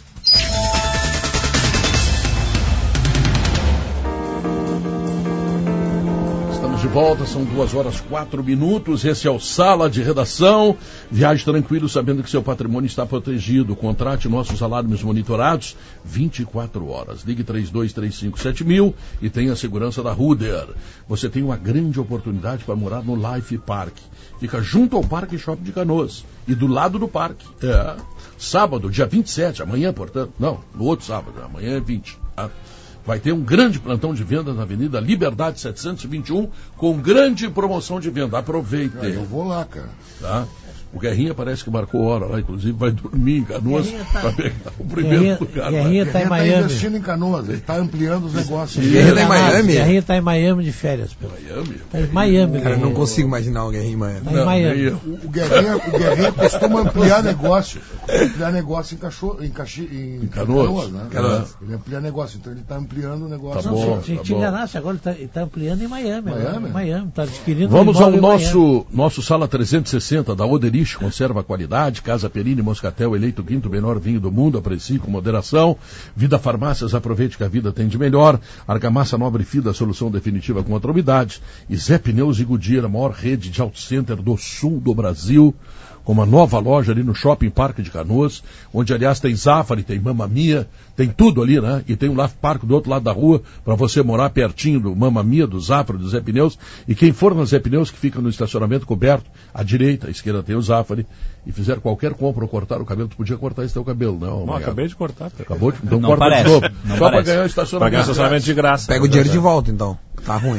De volta, são 2h04. Esse é o Sala de Redação. Viaje tranquilo, sabendo que seu patrimônio está protegido. Contrate nossos alarmes monitorados 24 horas. Ligue 32357000 e tenha a segurança da Ruder. Você tem uma grande oportunidade para morar no Life Park. Fica junto ao Parque Shopping de Canoas e do lado do parque. Sábado, dia 27, amanhã, portanto. Não, no outro sábado, amanhã é 20. Vai ter um grande plantão de vendas na Avenida Liberdade 721, com grande promoção de venda. Aproveite. Eu vou lá, cara. Tá? O Guerrinha parece que marcou hora lá, inclusive vai dormir em Canoas para pegar o primeiro lugar. Guerrinha está em Miami. Está investindo em Canoas, ele está ampliando os negócios. Guerrinha está em Miami? Guerrinha está em Miami de férias. Miami? Está em Miami. Cara, eu não consigo imaginar o Guerrinha em Miami. Está em Miami. O Guerrinha costuma ampliar negócio. Ampliar negócio em Canoas, né? Ele amplia negócio, então ele está ampliando o negócio. Tá bom, se te enganasse, agora ele está ampliando em Miami. Miami, está adquirindo. Vamos ao nosso Sala 360 da Oderich. Conserva a qualidade. Casa Perini Moscatel, eleito o 5º melhor vinho do mundo. Aprecie com moderação. Vida Farmácias, aproveite que a vida tem de melhor. Argamassa Nobre Fida, a solução definitiva contra a umidade. E Zé Pneus e Goodyear, a maior rede de auto center do sul do Brasil, com uma nova loja ali no Shopping Parque de Canoas, onde aliás tem Zafari, tem Mamma Mia, tem tudo ali, né? E tem um Life Park do outro lado da rua, para você morar pertinho do Mamma Mia, do Zafari, do Zé Pneus. E quem for na Zé Pneus, que fica no estacionamento coberto, à direita, à esquerda tem o Zafari, e fizer qualquer compra ou cortar o cabelo, tu podia cortar esse teu cabelo, não? Não, acabei de cortar. Acabou de... Então não corta parece, de novo. não só para ganhar o estacionamento. Para ganhar estacionamento de graça. Pega o dinheiro de volta, então. Tá ruim.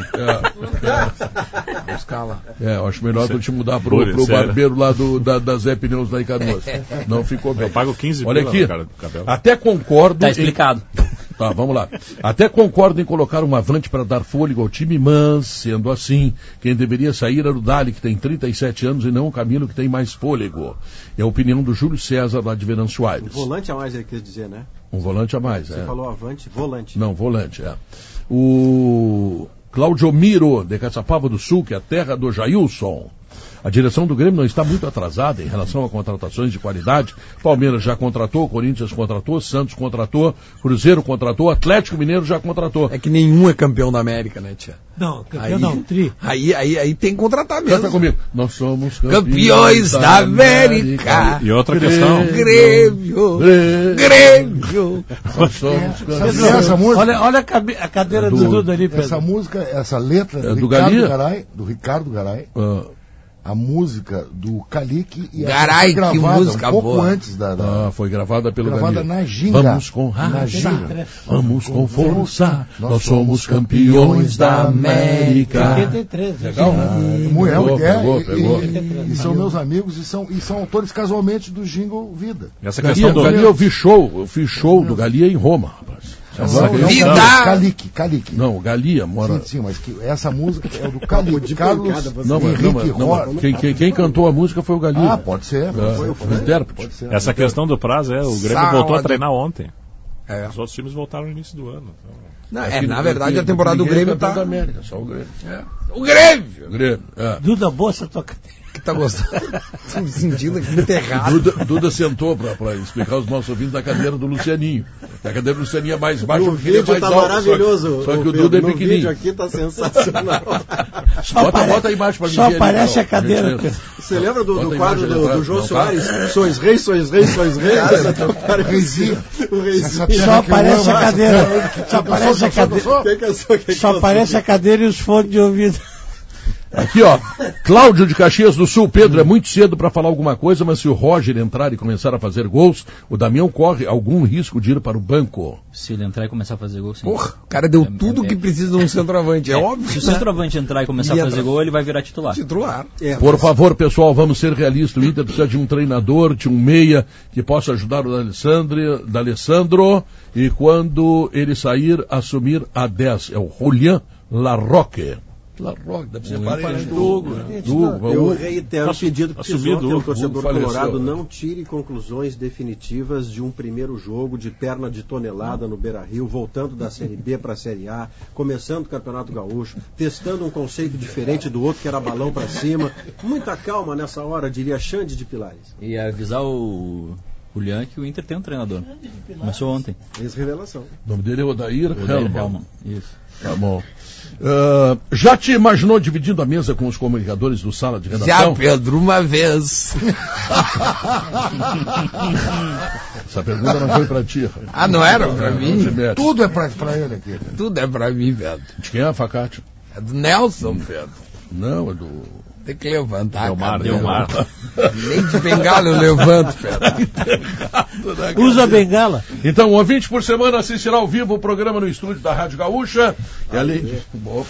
Escala. Eu acho melhor tu te mudar pro barbeiro lá da Zé Pneus lá em Canoas. Não ficou bem. Eu pago 15 Olha aqui, cara do cabelo. Até concordo. Tá explicado. Tá, vamos lá. Até concordo em colocar um Avante para dar fôlego ao time, mas, sendo assim, quem deveria sair era o Dali, que tem 37 anos, e não o Camilo, que tem mais fôlego. É a opinião do Júlio César, lá de Venâncio Aires. Um volante a mais, ele quis dizer, né? Um volante a mais, Você falou Avante, volante. Não, volante, O Claudio Miro, de Caçapava do Sul, que é a terra do Jailson. A direção do Grêmio não está muito atrasada em relação a contratações de qualidade. Palmeiras já contratou, Corinthians contratou, Santos contratou, Cruzeiro contratou, Atlético Mineiro já contratou. É que nenhum é campeão da América, né, tia? Não, campeão não, tri. Aí tem que contratar mesmo. Canta comigo. Nós somos campeões da América. E outra questão. Grêmio. Nós somos campeões. Olha a cadeira do Duda ali, Pedro. Essa música, essa letra é do Ricardo Garay. A música do Calique e Garay, foi gravada que música um pouco boa. Antes da foi gravada pelo gravada na Ginga. Vamos com raça, vamos com força, nós somos campeões da América. 83, legal, né? Pegou. E são meus amigos e são autores casualmente do Jingle Vida. Essa questão do Galia, eu fiz show do Galia em Roma, rapaz. Calique. Não, Galia mora. Sim, mas essa música é do Calique. Carlos Henrique quem cantou a música foi o Galia. Ah, pode ser. Foi o intérprete. Essa questão do prazo o Grêmio voltou a treinar ontem. Os outros times voltaram no início do ano. Então... na verdade, a temporada do Grêmio tá. Da América, só o Grêmio. O Grêmio! Duda, boa essa tua cadeira. Que tá gostando? Me sentindo aqui enterrado. Duda sentou para explicar aos nossos ouvintes da cadeira do Lucianinho. A cadeira do Lucianinho é mais baixa, o vídeo mais tá alto, maravilhoso. Só que o Duda é pequenininho. O vídeo aqui tá sensacional. Bota aí embaixo para mim. Só aparece a cadeira. Você lembra do quadro do João Soares? Sois reis. O reizinho. Só aparece a cadeira. Só aparece a cadeira e os fones de ouvido. Aqui, ó, Cláudio de Caxias do Sul. Pedro, é muito cedo para falar alguma coisa, mas se o Roger entrar e começar a fazer gols, o Damião corre algum risco de ir para o banco. Se ele entrar e começar a fazer gol, sim. Porra, o cara deu tudo que precisa de um centroavante, é óbvio. Se o centroavante entrar e começar a fazer gol, ele vai virar titular. Por favor, pessoal, vamos ser realistas. O Inter precisa de um treinador, de um meia que possa ajudar o D'Alessandro e quando ele sair, assumir a 10. É o Julián Larroque. Larroque, deve ser parente do Hugo. Eu reitero o pedido que fiz ontem ao torcedor colorado: não tire conclusões definitivas de um primeiro jogo de perna de tonelada no Beira-Rio, voltando da Série B para a Série A, começando o Campeonato Gaúcho, testando um conceito diferente do outro que era balão para cima. Muita calma nessa hora, diria Xande de Pilares. E avisar o Julián que o Inter tem um treinador. Começou ontem. Ex-revelação. O nome dele é Odair Hellman. Isso. Tá bom. Já te imaginou dividindo a mesa com os comunicadores do Sala de Redação? Já, Pedro, uma vez. Essa pergunta não foi pra ti. Ah, não era pra mim? Tudo é pra ele aqui. Tudo é pra mim, Pedro. De quem é a facate? É do Nelson, Pedro. Não, é do... Tem que levantar. Delmar. Nem de bengala eu levanto, Pedro. Usa bengala. Então, um ouvinte por semana assistirá ao vivo o programa no estúdio da Rádio Gaúcha. E além de...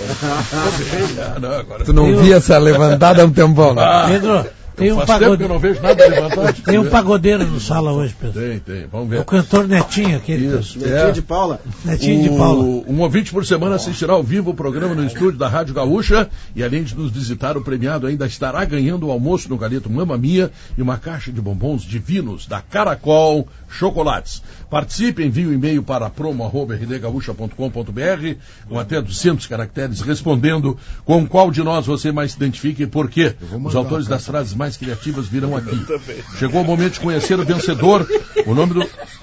Tu não via essa levantada há um tempão, não? Pedro, tem um pagodeiro. Eu não vejo nada levantado. Tem um pagodeiro no Sala hoje, Pedro. Tem. Vamos ver. O cantor Netinho, aquele. Netinho de Paula. Netinho de Paula. Um ouvinte por semana assistirá ao vivo o programa no estúdio da Rádio Gaúcha e além de nos visitar, o premiado ainda estará ganhando o almoço no Galeto Mamma Mia e uma caixa de bombons divinos da Caracol Chocolates. Participe, envie o e-mail para promo@rdgaúcha.com.br com até 200 caracteres respondendo com qual de nós você mais se identifica e por quê. Os autores das frases mais criativas virão aqui. Chegou o momento de conhecer o vencedor. O nome do...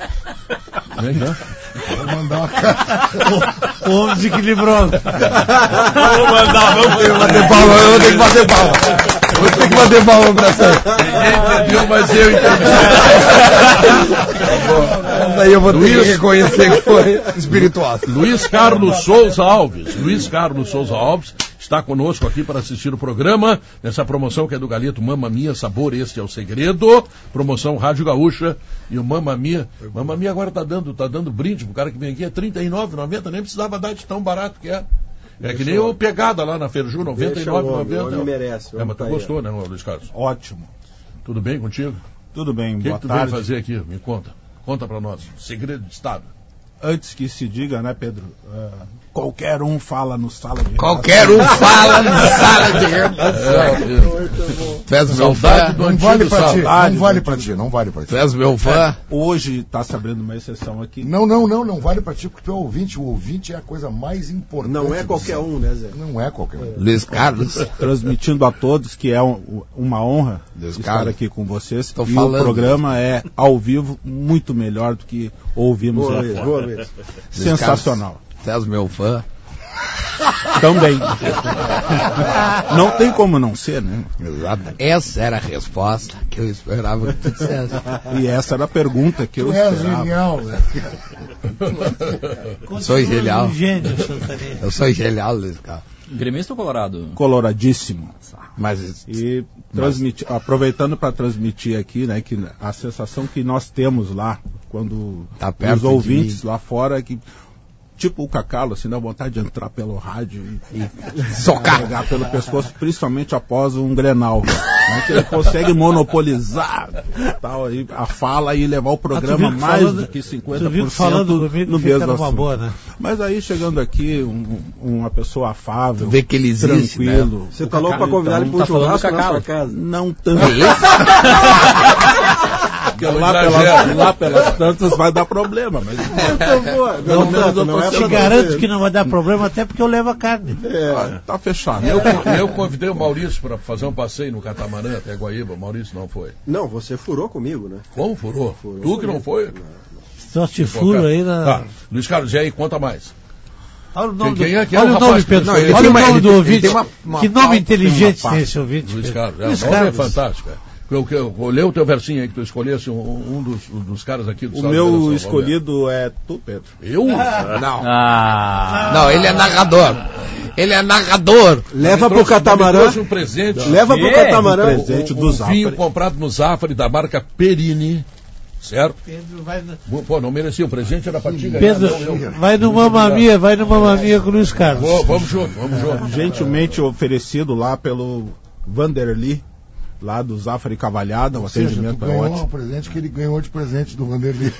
Vou mandar uma O homem desequilibrou. Vou ter que bater palma. Vou ter que bater palma pra você. Ninguém entendeu, mas eu entendi. Daí eu vou ter que reconhecer que foi espiritual. Luiz Carlos Souza Alves está conosco aqui para assistir o programa, nessa promoção que é do Galeto Mamma Mia, sabor, este é o segredo, promoção Rádio Gaúcha, e o Mamma Mia agora tá dando brinde pro cara que vem aqui, é R$39,90, nem precisava dar de tão barato que é. É que nem o Pegada lá na Ferju, R$99,90. Merece. Mas tu gostou, né, Luiz Carlos? Ótimo. Tudo bem contigo? Tudo bem, boa tarde. O que tu veio fazer aqui? Me conta. Conta pra nós. Segredo de Estado. Antes que se diga, né, Pedro? Qualquer um fala no Sala de Redação. Qualquer um fala no Sala de Redação. Tu és meu fã. Não vale pra ti. Tu és meu fã. Hoje está se abrindo uma exceção aqui. Não vale pra ti, porque tu é ouvinte. O ouvinte é a coisa mais importante. Não é qualquer um, né, Zé? Não é qualquer um. Luiz Carlos. Transmitindo a todos que é uma honra estar aqui com vocês. Tô e falando. O programa é ao vivo muito melhor do que ouvimos lá fora. Sensacional. Tu és meu fã. Também. Não tem como não ser, né? Exato. Essa era a resposta que eu esperava que tu dissesse. E essa era a pergunta que eu esperava. Tu és genial, velho. Sou genial. Eu sou genial, Luiz Carlos. Gremista ou colorado? Coloradíssimo. Aproveitando para transmitir aqui, né, que a sensação que nós temos lá, quando os ouvintes lá fora, que tipo o Cacalo, assim, dá vontade de entrar pelo rádio e socar, pegar pelo pescoço, principalmente após um Grenal, né, que ele consegue monopolizar tal, aí, a fala e levar o programa mais do que 50% no mesmo assunto. Boa, né? Mas aí, chegando aqui, uma pessoa afável, vê que ele existe, tranquilo. Né? Você falou para convidar ele para um churrasco na sua casa. Não tanto. Lá pelas tantas vai dar problema, mas eu garanto que não vai dar problema, até porque eu levo a carne. Tá fechado. Eu convidei o Maurício para fazer um passeio no catamarã até Guaíba. O Maurício não foi. Não, você furou comigo, né? Como furou? Tu que não foi? Só te furo aí na... Tá, Luiz Carlos, e aí, conta mais. Olha o nome Olha o nome, Pedro. Olha o nome do ouvinte. Que nome inteligente tem esse ouvinte. Luiz Carlos. O nome é fantástico. Eu leu o teu versinho aí que tu escolhesse um dos caras aqui do O meu escolhido é tu, Pedro. Eu? Não, ele é narrador. Ele é narrador. Leva pro catamarã. Um presente. Leva pro catamarã. Um presente do Zafari. Vinho comprado no Zafari da marca Perini. Certo? Pedro vai Pô, não merecia, o presente era pra ti. Pedro, vai no Mamma Mia com o Luiz Carlos. Vamos junto. Gentilmente oferecido lá pelo Vanderly, lá do Zafari Cavalhada, o atendimento é ótimo. O presente que ele ganhou de presente do Vanderly.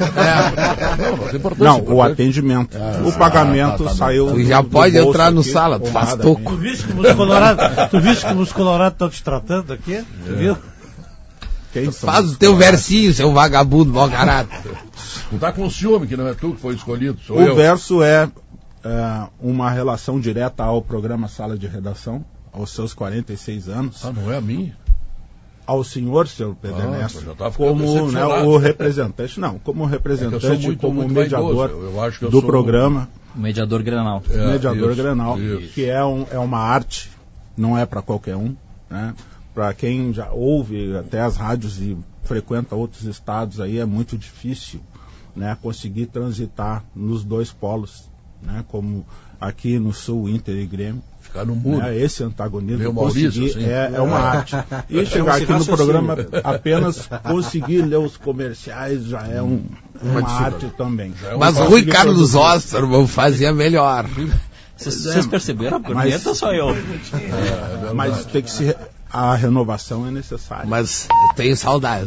Não, o atendimento. O pagamento saiu. Tu já pode entrar no sala, tu faz toco. Tu viste como os colorados estão te tratando aqui? Tu viu? Faz o teu versinho, seu vagabundo, mau caráter. Tu tá com ciúme que não é tu que foi escolhido, sou eu. O verso é uma relação direta ao programa Sala de Redação, aos seus 46 anos. Ah, não é a minha? Ao senhor, seu Pedro Ernesto, como o representante, como representante, como mediador do programa. Mediador Grenal. Mediador Grenal, que é uma arte, não é para qualquer um, né? Para quem já ouve até as rádios e frequenta outros estados aí, é muito difícil, né, conseguir transitar nos dois polos, né, como aqui no Sul, Inter e Grêmio. Ficar no muro. Esse antagonismo Maurício, assim. é uma arte. E chegar aqui no programa, apenas conseguir ler os comerciais já é uma arte também. Mas Rui Carlos Osterman fazia melhor. Vocês perceberam a corneta ou só eu? Mas tem que se... A renovação é necessária. Mas eu tenho saudade.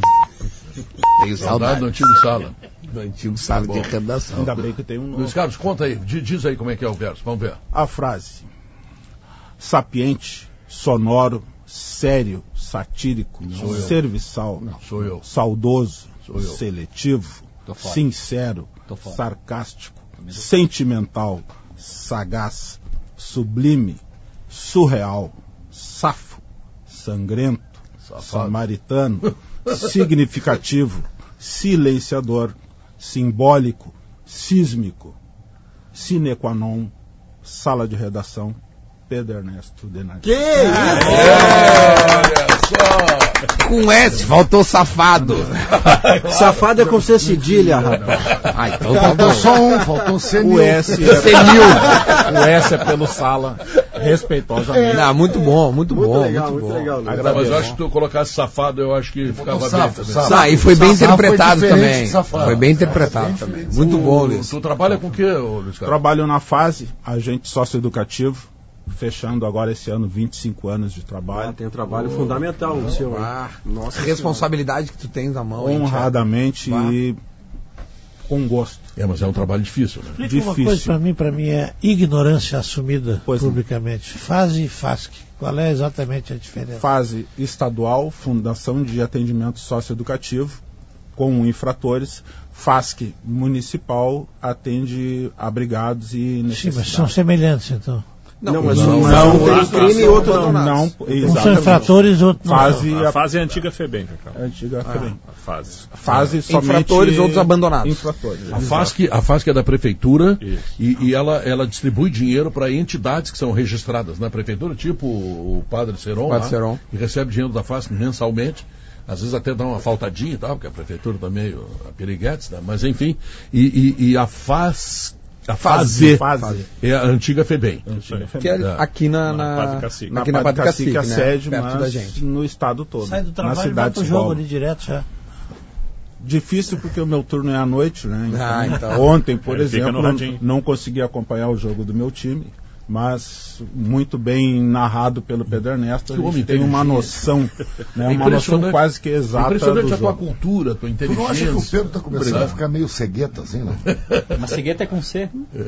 Do antigo sala. Do antigo sala de redação. Ainda bem que tem um novo. Luiz Carlos, conta aí. Diz aí como é que é o verso. Vamos ver. A frase. Sapiente, sonoro, sério, satírico, serviçal, saudoso, seletivo, sincero, sarcástico, sentimental, sagaz, sublime, surreal, safo, sangrento, samaritano, significativo, silenciador, simbólico, sísmico, sine qua non, sala de redação, Pedro Ernesto Denardi. Que com S, faltou safado. Safado é com C cedilha, rapaz. Então faltou só um, faltou senil. O S é pelo sala, respeitosamente. Não, muito bom. Muito legal. Mas eu acho que tu colocasse safado, eu acho que ficava bem também. E foi bem interpretado também. Foi bem interpretado também. Muito bom, Luiz. Tu trabalha com o que, Luiz Carlos? Trabalho na Fase, agente socioeducativo. Fechando agora esse ano 25 anos de trabalho. Tem um trabalho fundamental no seu. Nossa, responsabilidade que tu tens na mão. Honradamente e com gosto. Mas é um trabalho difícil, né? Explica uma coisa para mim é ignorância assumida publicamente. Fase e FASC. Qual é exatamente a diferença? Fase estadual, Fundação de Atendimento Socioeducativo, com infratores. FASC municipal atende abrigados e necessidades. Sim, mas são semelhantes então. Não, mas um tem crime e outro não. Um são infratores, outro não. A fase é a antiga FEBEM, Cacau. Antiga FEBEM. Fase somente... Infratores, outros abandonados. Infratores. A FASC é da prefeitura e ela distribui dinheiro para entidades que são registradas na prefeitura, tipo o Padre Seron, que recebe dinheiro da FASC mensalmente. Às vezes até dá uma faltadinha e tal, porque a prefeitura está meio a piriguetes, né? Mas enfim, e a FASC. A fase é a antiga FEBEM. Que é aqui na Padre Cacique, a sede, perto da gente. No estado todo. Sai do trabalho, na cidade vai pro jogo ali direto já. Difícil porque o meu turno é à noite, né? Então. Ontem, por exemplo, não consegui acompanhar o jogo do meu time. Mas muito bem narrado pelo Pedro Ernesto, a gente tem uma noção, né, uma noção quase que exata. Impressionante a tua cultura, a tua inteligência. Tu não acha que o Pedro está começando a ficar meio cegueta assim, né? Mas cegueta é com C.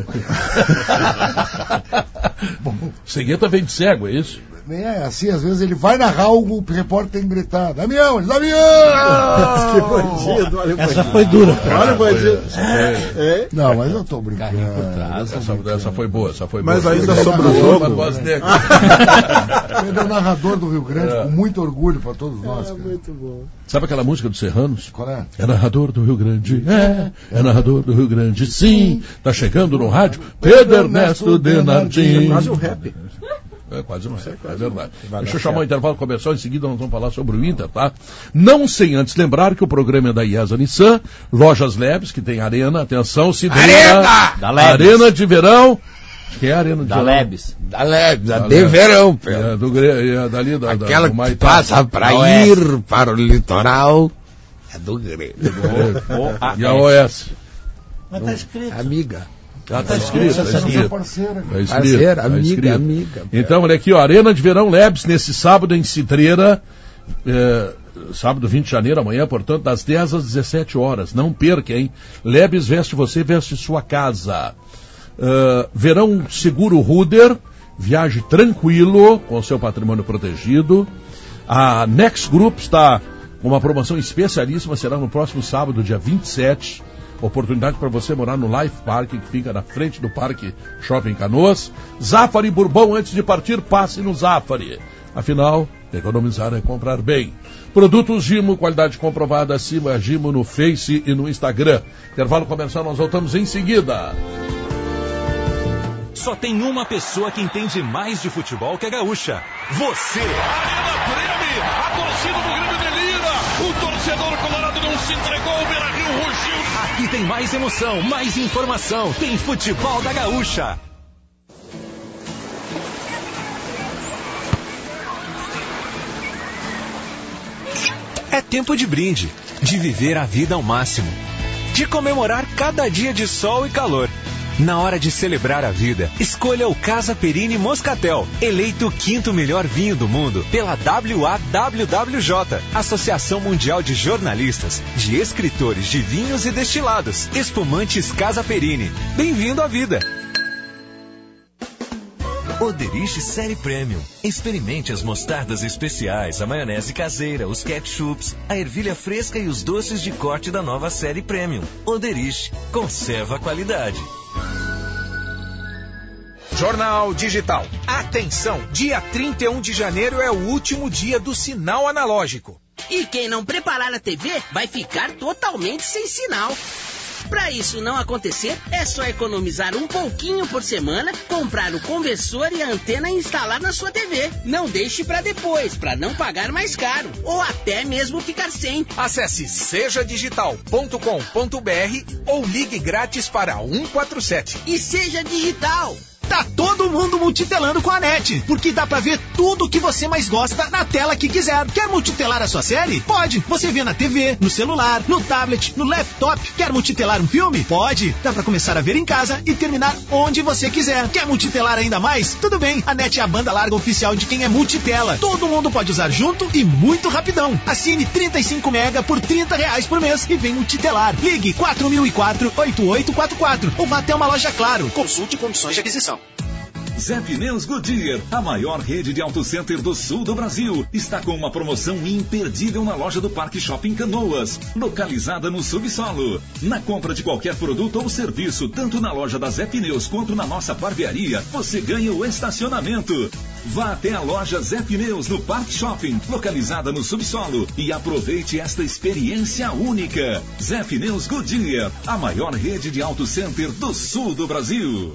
Cegueta vem de cego, é isso? É, assim, às vezes ele vai narrar algo, o repórter tem que gritar: Damião! Que bandido, olha o bandido. Essa foi dura. Olha o bandido. Não, mas eu tô brincando. Essa foi boa, Mas ainda sobre o jogo. Ele é o narrador do Rio Grande, com muito orgulho para todos nós. Muito bom. Sabe aquela música dos Serranos? Qual é? É narrador do Rio Grande, é narrador do Rio Grande, sim. Tá chegando no rádio Pedro Ernesto Denardi. Quase um rap. Quase não é verdade. Deixa eu chamar o intervalo comercial, em seguida nós vamos falar sobre o Inter, tá? Não sem antes lembrar que o programa é da IESA Nissan, Lojas Leves, que tem arena, atenção, Cidreira, Arena de Verão, Que é a Arena de Verão? Lebes. Da Lebes, a de verão, Pedro. Dali da aquela do que passa para ir para o litoral é do Grêmio. E a OS? Mas tá escrito. Amiga. Já está escrito. Parceira, amiga. Então, olha aqui, ó, Arena de Verão Lebes, nesse sábado em Cidreira, sábado 20 de janeiro, amanhã, portanto, das 10 às 17 horas. Não perca, hein? Lebes veste você, veste sua casa. Verão Seguro Ruder, viaje tranquilo, com seu patrimônio protegido. A Next Group está com uma promoção especialíssima, será no próximo sábado, dia 27. Oportunidade para você morar no Life Park, que fica na frente do Parque Shopping Canoas. Zafari Bourbon, antes de partir, passe no Zafari. Afinal, economizar é comprar bem. Produtos Gimo, qualidade comprovada, acima Gimo no Face e no Instagram. Intervalo comercial, nós voltamos em seguida. Só tem uma pessoa que entende mais de futebol que a gaúcha. Você! Arena Prêmio! A torcida do Grêmio delira! O torcedor colorado não se entregou, o Beira-Rio rugiu! Aqui tem mais emoção, mais informação. Tem futebol da gaúcha. É tempo de brinde, de viver a vida ao máximo, de comemorar cada dia de sol e calor. Na hora de celebrar a vida, escolha o Casa Perini Moscatel, eleito o 5º melhor vinho do mundo pela WAWWJ, Associação Mundial de Jornalistas, de Escritores de Vinhos e Destilados. Espumantes Casa Perini. Bem-vindo à vida. Oderich Série Premium. Experimente as mostardas especiais, a maionese caseira, os ketchups, a ervilha fresca e os doces de corte da nova Série Premium. Oderich. Conserva a qualidade. Jornal Digital. Atenção, dia 31 de janeiro é o último dia do sinal analógico. E quem não preparar a TV vai ficar totalmente sem sinal. Para isso não acontecer, é só economizar um pouquinho por semana, comprar o conversor e a antena e instalar na sua TV. Não deixe para depois, para não pagar mais caro, ou até mesmo ficar sem. Acesse sejadigital.com.br ou ligue grátis para 147. E seja digital! Tá todo mundo multitelando com a NET, porque dá pra ver tudo que você mais gosta na tela que quiser. Quer multitelar a sua série? Pode. Você vê na TV, no celular, no tablet, no laptop. Quer multitelar um filme? Pode. Dá pra começar a ver em casa e terminar onde você quiser. Quer multitelar ainda mais? Tudo bem. A NET é a banda larga oficial de quem é multitela. Todo mundo pode usar junto e muito rapidão. Assine 35 mega por R$30 por mês e vem multitelar. Ligue 4004-8844 ou vá até uma loja Claro. Consulte condições de aquisição. Zé Pneus Goodyear, a maior rede de auto center do sul do Brasil, está com uma promoção imperdível na loja do Parque Shopping Canoas, localizada no subsolo. Na compra de qualquer produto ou serviço, tanto na loja da Zé Pneus quanto na nossa barbearia, você ganha o estacionamento. Vá até a loja Zé Pneus no Parque Shopping, localizada no subsolo, e aproveite esta experiência única. Zé Pneus Goodyear, a maior rede de auto center do sul do Brasil.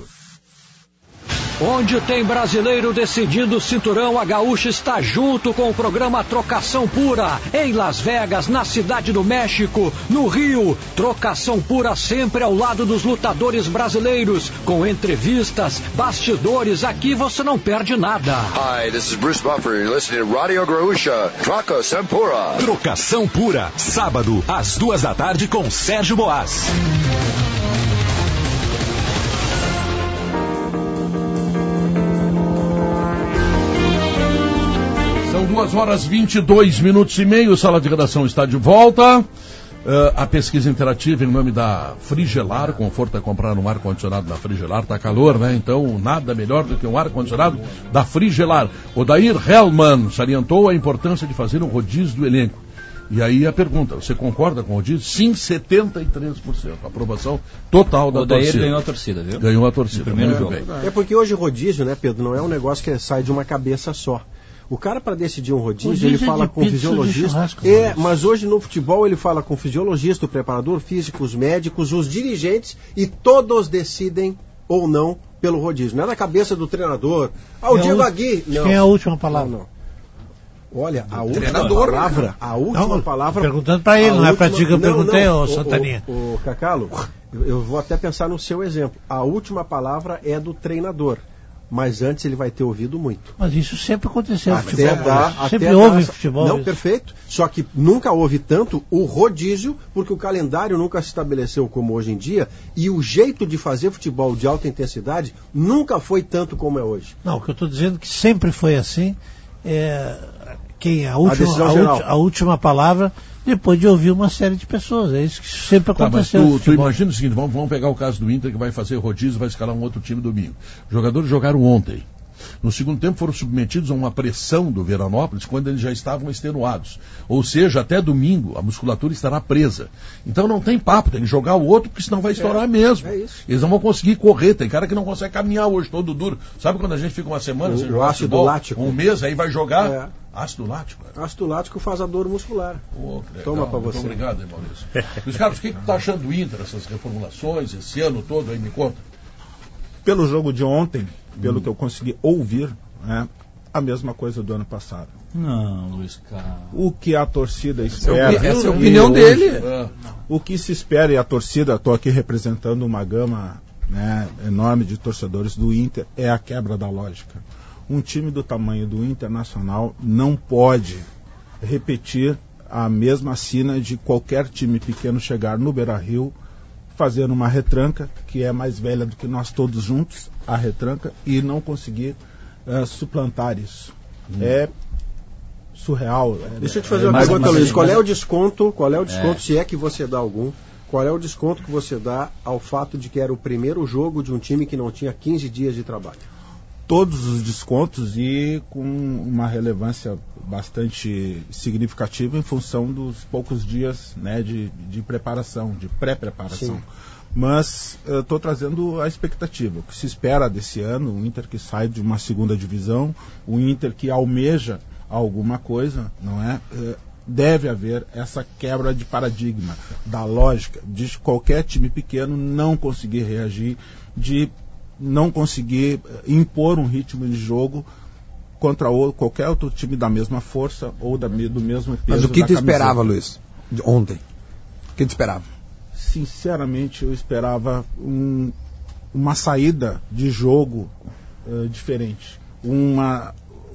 Onde tem brasileiro decidindo o cinturão, a Gaúcha está junto com o programa Trocação Pura. Em Las Vegas, na Cidade do México, no Rio. Trocação Pura sempre ao lado dos lutadores brasileiros. Com entrevistas, bastidores, aqui você não perde nada. Hi, this is Bruce Buffer. You're listening to Radio Gaúcha. Trocação Pura. Trocação Pura. Sábado, às 2 da tarde com Sérgio Boas. São 2h22 e meio, Sala de Redação está de volta. A pesquisa interativa em nome da Frigelar, conforto é comprar um ar-condicionado da Frigelar, tá calor, né? Então nada melhor do que um ar-condicionado da Frigelar. Odair Hellman salientou a importância de fazer um rodízio do elenco. E aí a pergunta, você concorda com o rodízio? Sim, 73%. Aprovação total da torcida. O Odair ganhou a torcida, viu? Ganhou a torcida. Primeiro jogo. É porque hoje rodízio, né, Pedro, não é um negócio que sai de uma cabeça só. O cara, para decidir um rodízio, ele fala com o fisiologista. Mas hoje no futebol ele fala com o fisiologista, o preparador físico, os médicos, os dirigentes, e todos decidem ou não pelo rodízio. Não é na cabeça do treinador. O Diego Aguirre. Quem é a última palavra? Não. Olha, a última palavra. A última palavra. Perguntando para ele, não é para ti que eu perguntei, ô Santaninha. O Cacalo, eu vou até pensar no seu exemplo. A última palavra é do treinador, mas antes ele vai ter ouvido muito. Mas isso sempre aconteceu no futebol. Sempre houve futebol. Não, perfeito. Só que nunca houve tanto o rodízio, porque o calendário nunca se estabeleceu como hoje em dia, e o jeito de fazer futebol de alta intensidade nunca foi tanto como é hoje. Não, o que eu estou dizendo é que sempre foi assim. A última palavra, depois de ouvir uma série de pessoas. É isso que sempre aconteceu. Mas tu imagina o seguinte, vamos pegar o caso do Inter, que vai fazer rodízio, vai escalar um outro time domingo. Os jogadores jogaram ontem. No segundo tempo foram submetidos a uma pressão do Veranópolis quando eles já estavam extenuados. Ou seja, até domingo a musculatura estará presa. Então não tem papo, tem que jogar o outro, porque senão vai estourar mesmo. Eles não vão conseguir correr. Tem cara que não consegue caminhar hoje, todo duro. Sabe quando a gente fica uma semana sem jogar futebol, um mês, aí vai jogar... Ácido lático? Ácido lático faz a dor muscular. Toma pra você. Muito obrigado, hein, Maurício. Luiz Carlos, o que tu tá achando do Inter, essas reformulações, esse ano todo aí, me conta? Pelo jogo de ontem, pelo que eu consegui ouvir, a mesma coisa do ano passado. Não, Luiz Carlos. O que a torcida espera... Essa é a opinião dele. O que se espera, e a torcida, estou aqui representando uma gama enorme de torcedores do Inter, é a quebra da lógica. Um time do tamanho do Internacional não pode repetir a mesma sina de qualquer time pequeno chegar no Beira-Rio, fazendo uma retranca, que é mais velha do que nós todos juntos, a retranca, e não conseguir suplantar isso. É surreal. Deixa eu te fazer uma pergunta, Luiz. Qual é o desconto, se é que você dá algum, qual é o desconto que você dá ao fato de que era o primeiro jogo de um time que não tinha 15 dias de trabalho? Todos os descontos, e com uma relevância bastante significativa em função dos poucos dias de preparação, de pré-preparação. Sim. Mas estou trazendo a expectativa. O que se espera desse ano, o Inter que sai de uma segunda divisão, o Inter que almeja alguma coisa, não é? Deve haver essa quebra de paradigma, da lógica de qualquer time pequeno não conseguir reagir, de não conseguir impor um ritmo de jogo contra qualquer outro time da mesma força ou do mesmo peso. Mas o que tu esperava, Luiz, ontem? O que tu esperava? Sinceramente, eu esperava uma saída de jogo diferente. Uma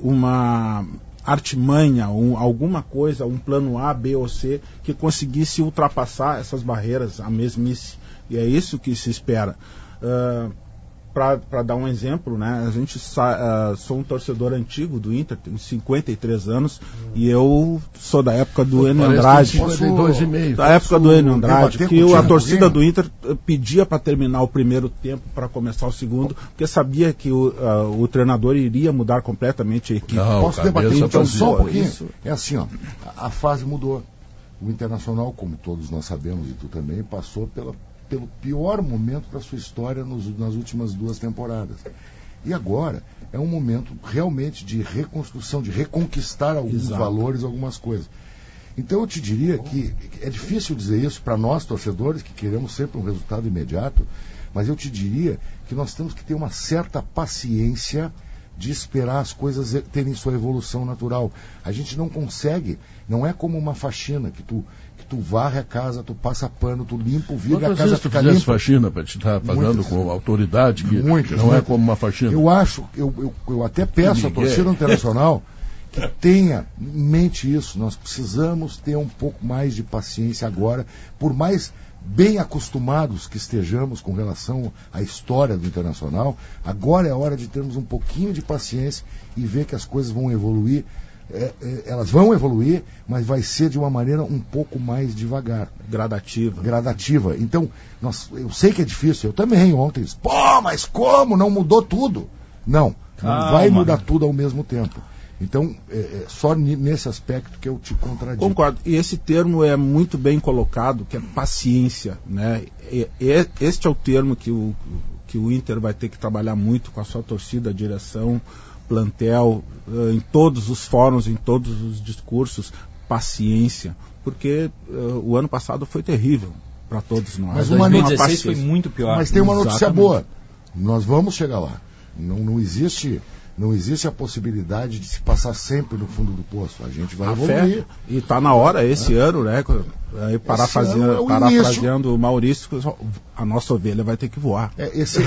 artimanha, alguma coisa, um plano A, B ou C, que conseguisse ultrapassar essas barreiras, a mesmice. E é isso que se espera. Para dar um exemplo, a gente sou um torcedor antigo do Inter, tenho 53 anos, e eu sou da época do Enio Andrade. Da época do Enio Andrade, que a torcida do Inter pedia para terminar o primeiro tempo para começar o segundo, porque sabia que o treinador iria mudar completamente a equipe. Posso debater então só um pouquinho? É assim, a fase mudou. O Internacional, como todos nós sabemos, e tu também, passou pelo pior momento da sua história nas últimas 2 temporadas. E agora é um momento realmente de reconstrução, de reconquistar alguns valores, algumas coisas. Então eu te diria que é difícil dizer isso para nós, torcedores, que queremos sempre um resultado imediato, mas eu te diria que nós temos que ter uma certa paciência de esperar as coisas terem sua evolução natural. A gente não consegue, não é como uma faxina que tu varre a casa, tu passa pano, tu limpa o vidro, a casa fica limpa. Quantas faxina para te estar fazendo com autoridade, que não é como uma faxina? Eu até peço à torcida internacional que tenha em mente isso. Nós precisamos ter um pouco mais de paciência agora, por mais bem acostumados que estejamos com relação à história do Internacional. Agora é a hora de termos um pouquinho de paciência e ver que as coisas vão evoluir. Elas vão evoluir, mas vai ser de uma maneira um pouco mais devagar. Gradativa. Então, eu sei que é difícil, eu também ontem disse, mas como? Não mudou tudo? Não vai mudar tudo ao mesmo tempo. Então, só nesse aspecto que eu te contradigo. Concordo. E esse termo é muito bem colocado, que é paciência, Este é o termo que o Inter vai ter que trabalhar muito com a sua torcida, a direção, plantel, em todos os fóruns, em todos os discursos, paciência, porque o ano passado foi terrível para todos nós. Mas 2016 foi muito pior. Mas tem uma notícia boa, nós vamos chegar lá. Não existe Não existe a possibilidade de se passar sempre no fundo do poço. A gente vai evoluir. E está na hora, esse ano, né? Aí parafraseando o Maurício, a nossa ovelha vai ter que voar. Esse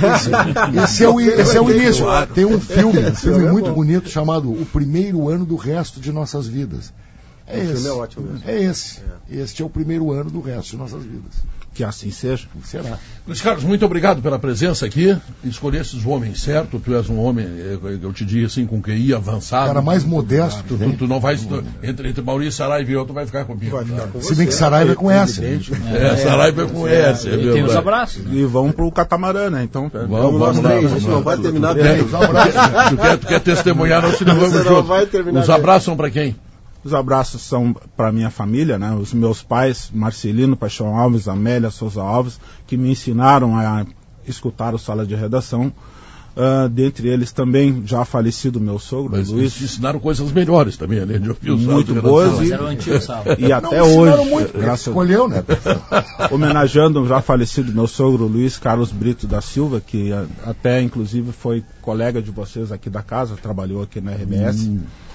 é o início. Tem um filme muito bonito chamado O Primeiro Ano do Resto de Nossas Vidas. O filme é ótimo mesmo. Este é o primeiro ano do resto de nossas vidas. Que assim seja. Será. Luiz Carlos, muito obrigado pela presença aqui. Escolhesses o homem certo. Tu és um homem, eu te digo assim, com QI avançado. Cara mais modesto. Tu não vais, entre Maurício Saraiva e eu, tu vai ficar comigo. Se bem que Saraiva é com S. Saraiva é com S. Tem os abraços. E vamos pro catamarã, né? Então, vamos lá. Isso não vai terminar bem. Tu quer testemunhar, não se não vamos juntos. Os abraços são para quem? Os abraços são para minha família, né? Os meus pais, Marcelino Paixão Alves, Amélia Souza Alves, que me ensinaram a escutar o Sala de Redação. Dentre eles também já falecido meu sogro, mas Luiz. Te ensinaram coisas melhores também, além de ouvir o Sala muito de boas e até hoje, escolheu, né? Homenageando o já falecido meu sogro Luiz Carlos Brito da Silva, que até inclusive foi colega de vocês aqui da casa, trabalhou aqui na RBS.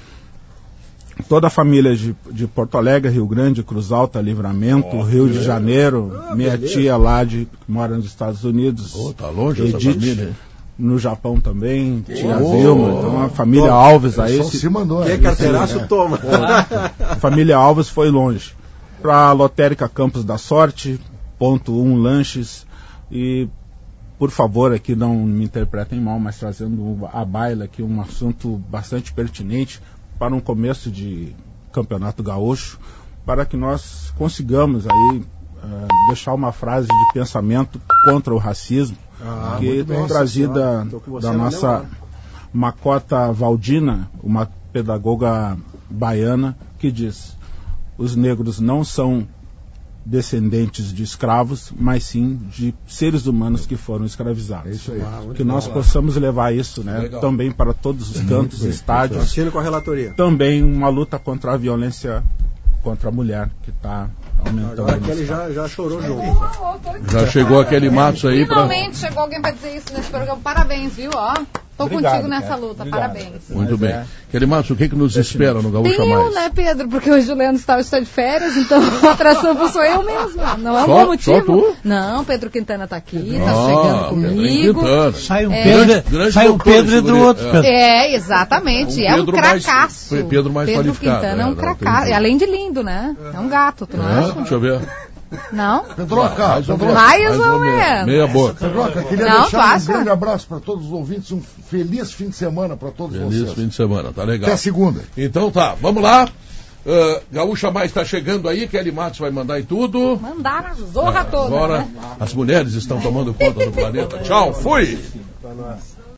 Toda a família de Porto Alegre, Rio Grande, Cruz Alta, Livramento, Rio de Janeiro, minha tia lá que mora nos Estados Unidos, tá longe Edith, essa família. No Japão também, tia Vilma, então a família Alves aí. Se mandou, quem carteiraço toma. A família Alves foi longe. Para a Lotérica Campos da Sorte, Ponto 1 Lanches e, por favor, aqui não me interpretem mal, mas trazendo à baila aqui um assunto bastante pertinente para um começo de campeonato gaúcho, para que nós consigamos aí deixar uma frase de pensamento contra o racismo, que é trazida da nossa Macota Valdina, uma pedagoga baiana, que diz: os negros não são descendentes de escravos, mas sim de seres humanos que foram escravizados. É isso aí. Que nós possamos levar isso, né, também para todos os cantos, estádios. Assino com a relatoria. Também uma luta contra a violência contra a mulher, que está aumentando. Agora que ele já chorou junto. Já chegou aquele Matos aí para... Finalmente chegou alguém para dizer isso nesse programa. Parabéns, viu? Tô contigo nessa luta. Obrigado. Parabéns. Muito bem. Kelly Matos, o que nos espera no Gaúcha Mais? Eu, né, Pedro? Porque hoje o Leandro está de férias, então a atração sou eu mesma. Não é um motivo. Só tu? Não, Pedro Quintana está aqui, está chegando comigo. Sai um Pedro e do outro Pedro. Exatamente. É um cracaço. Pedro mais Pedro qualificado. Quintana é um cracaço. Além de lindo, né? É um gato, tu não acha? Deixa eu ver. Não? Pedroca, mais ou menos. Meia boca. Pedroca, queria deixar um grande abraço para todos os ouvintes, um feliz fim de semana para todos vocês. Feliz fim de semana, tá legal. Até segunda. Então tá, vamos lá. Gaúcha Mais está chegando aí, Kelly Matos vai mandar em tudo. Mandar a zorra toda. Agora né? as mulheres estão tomando conta do planeta. Tchau, fui!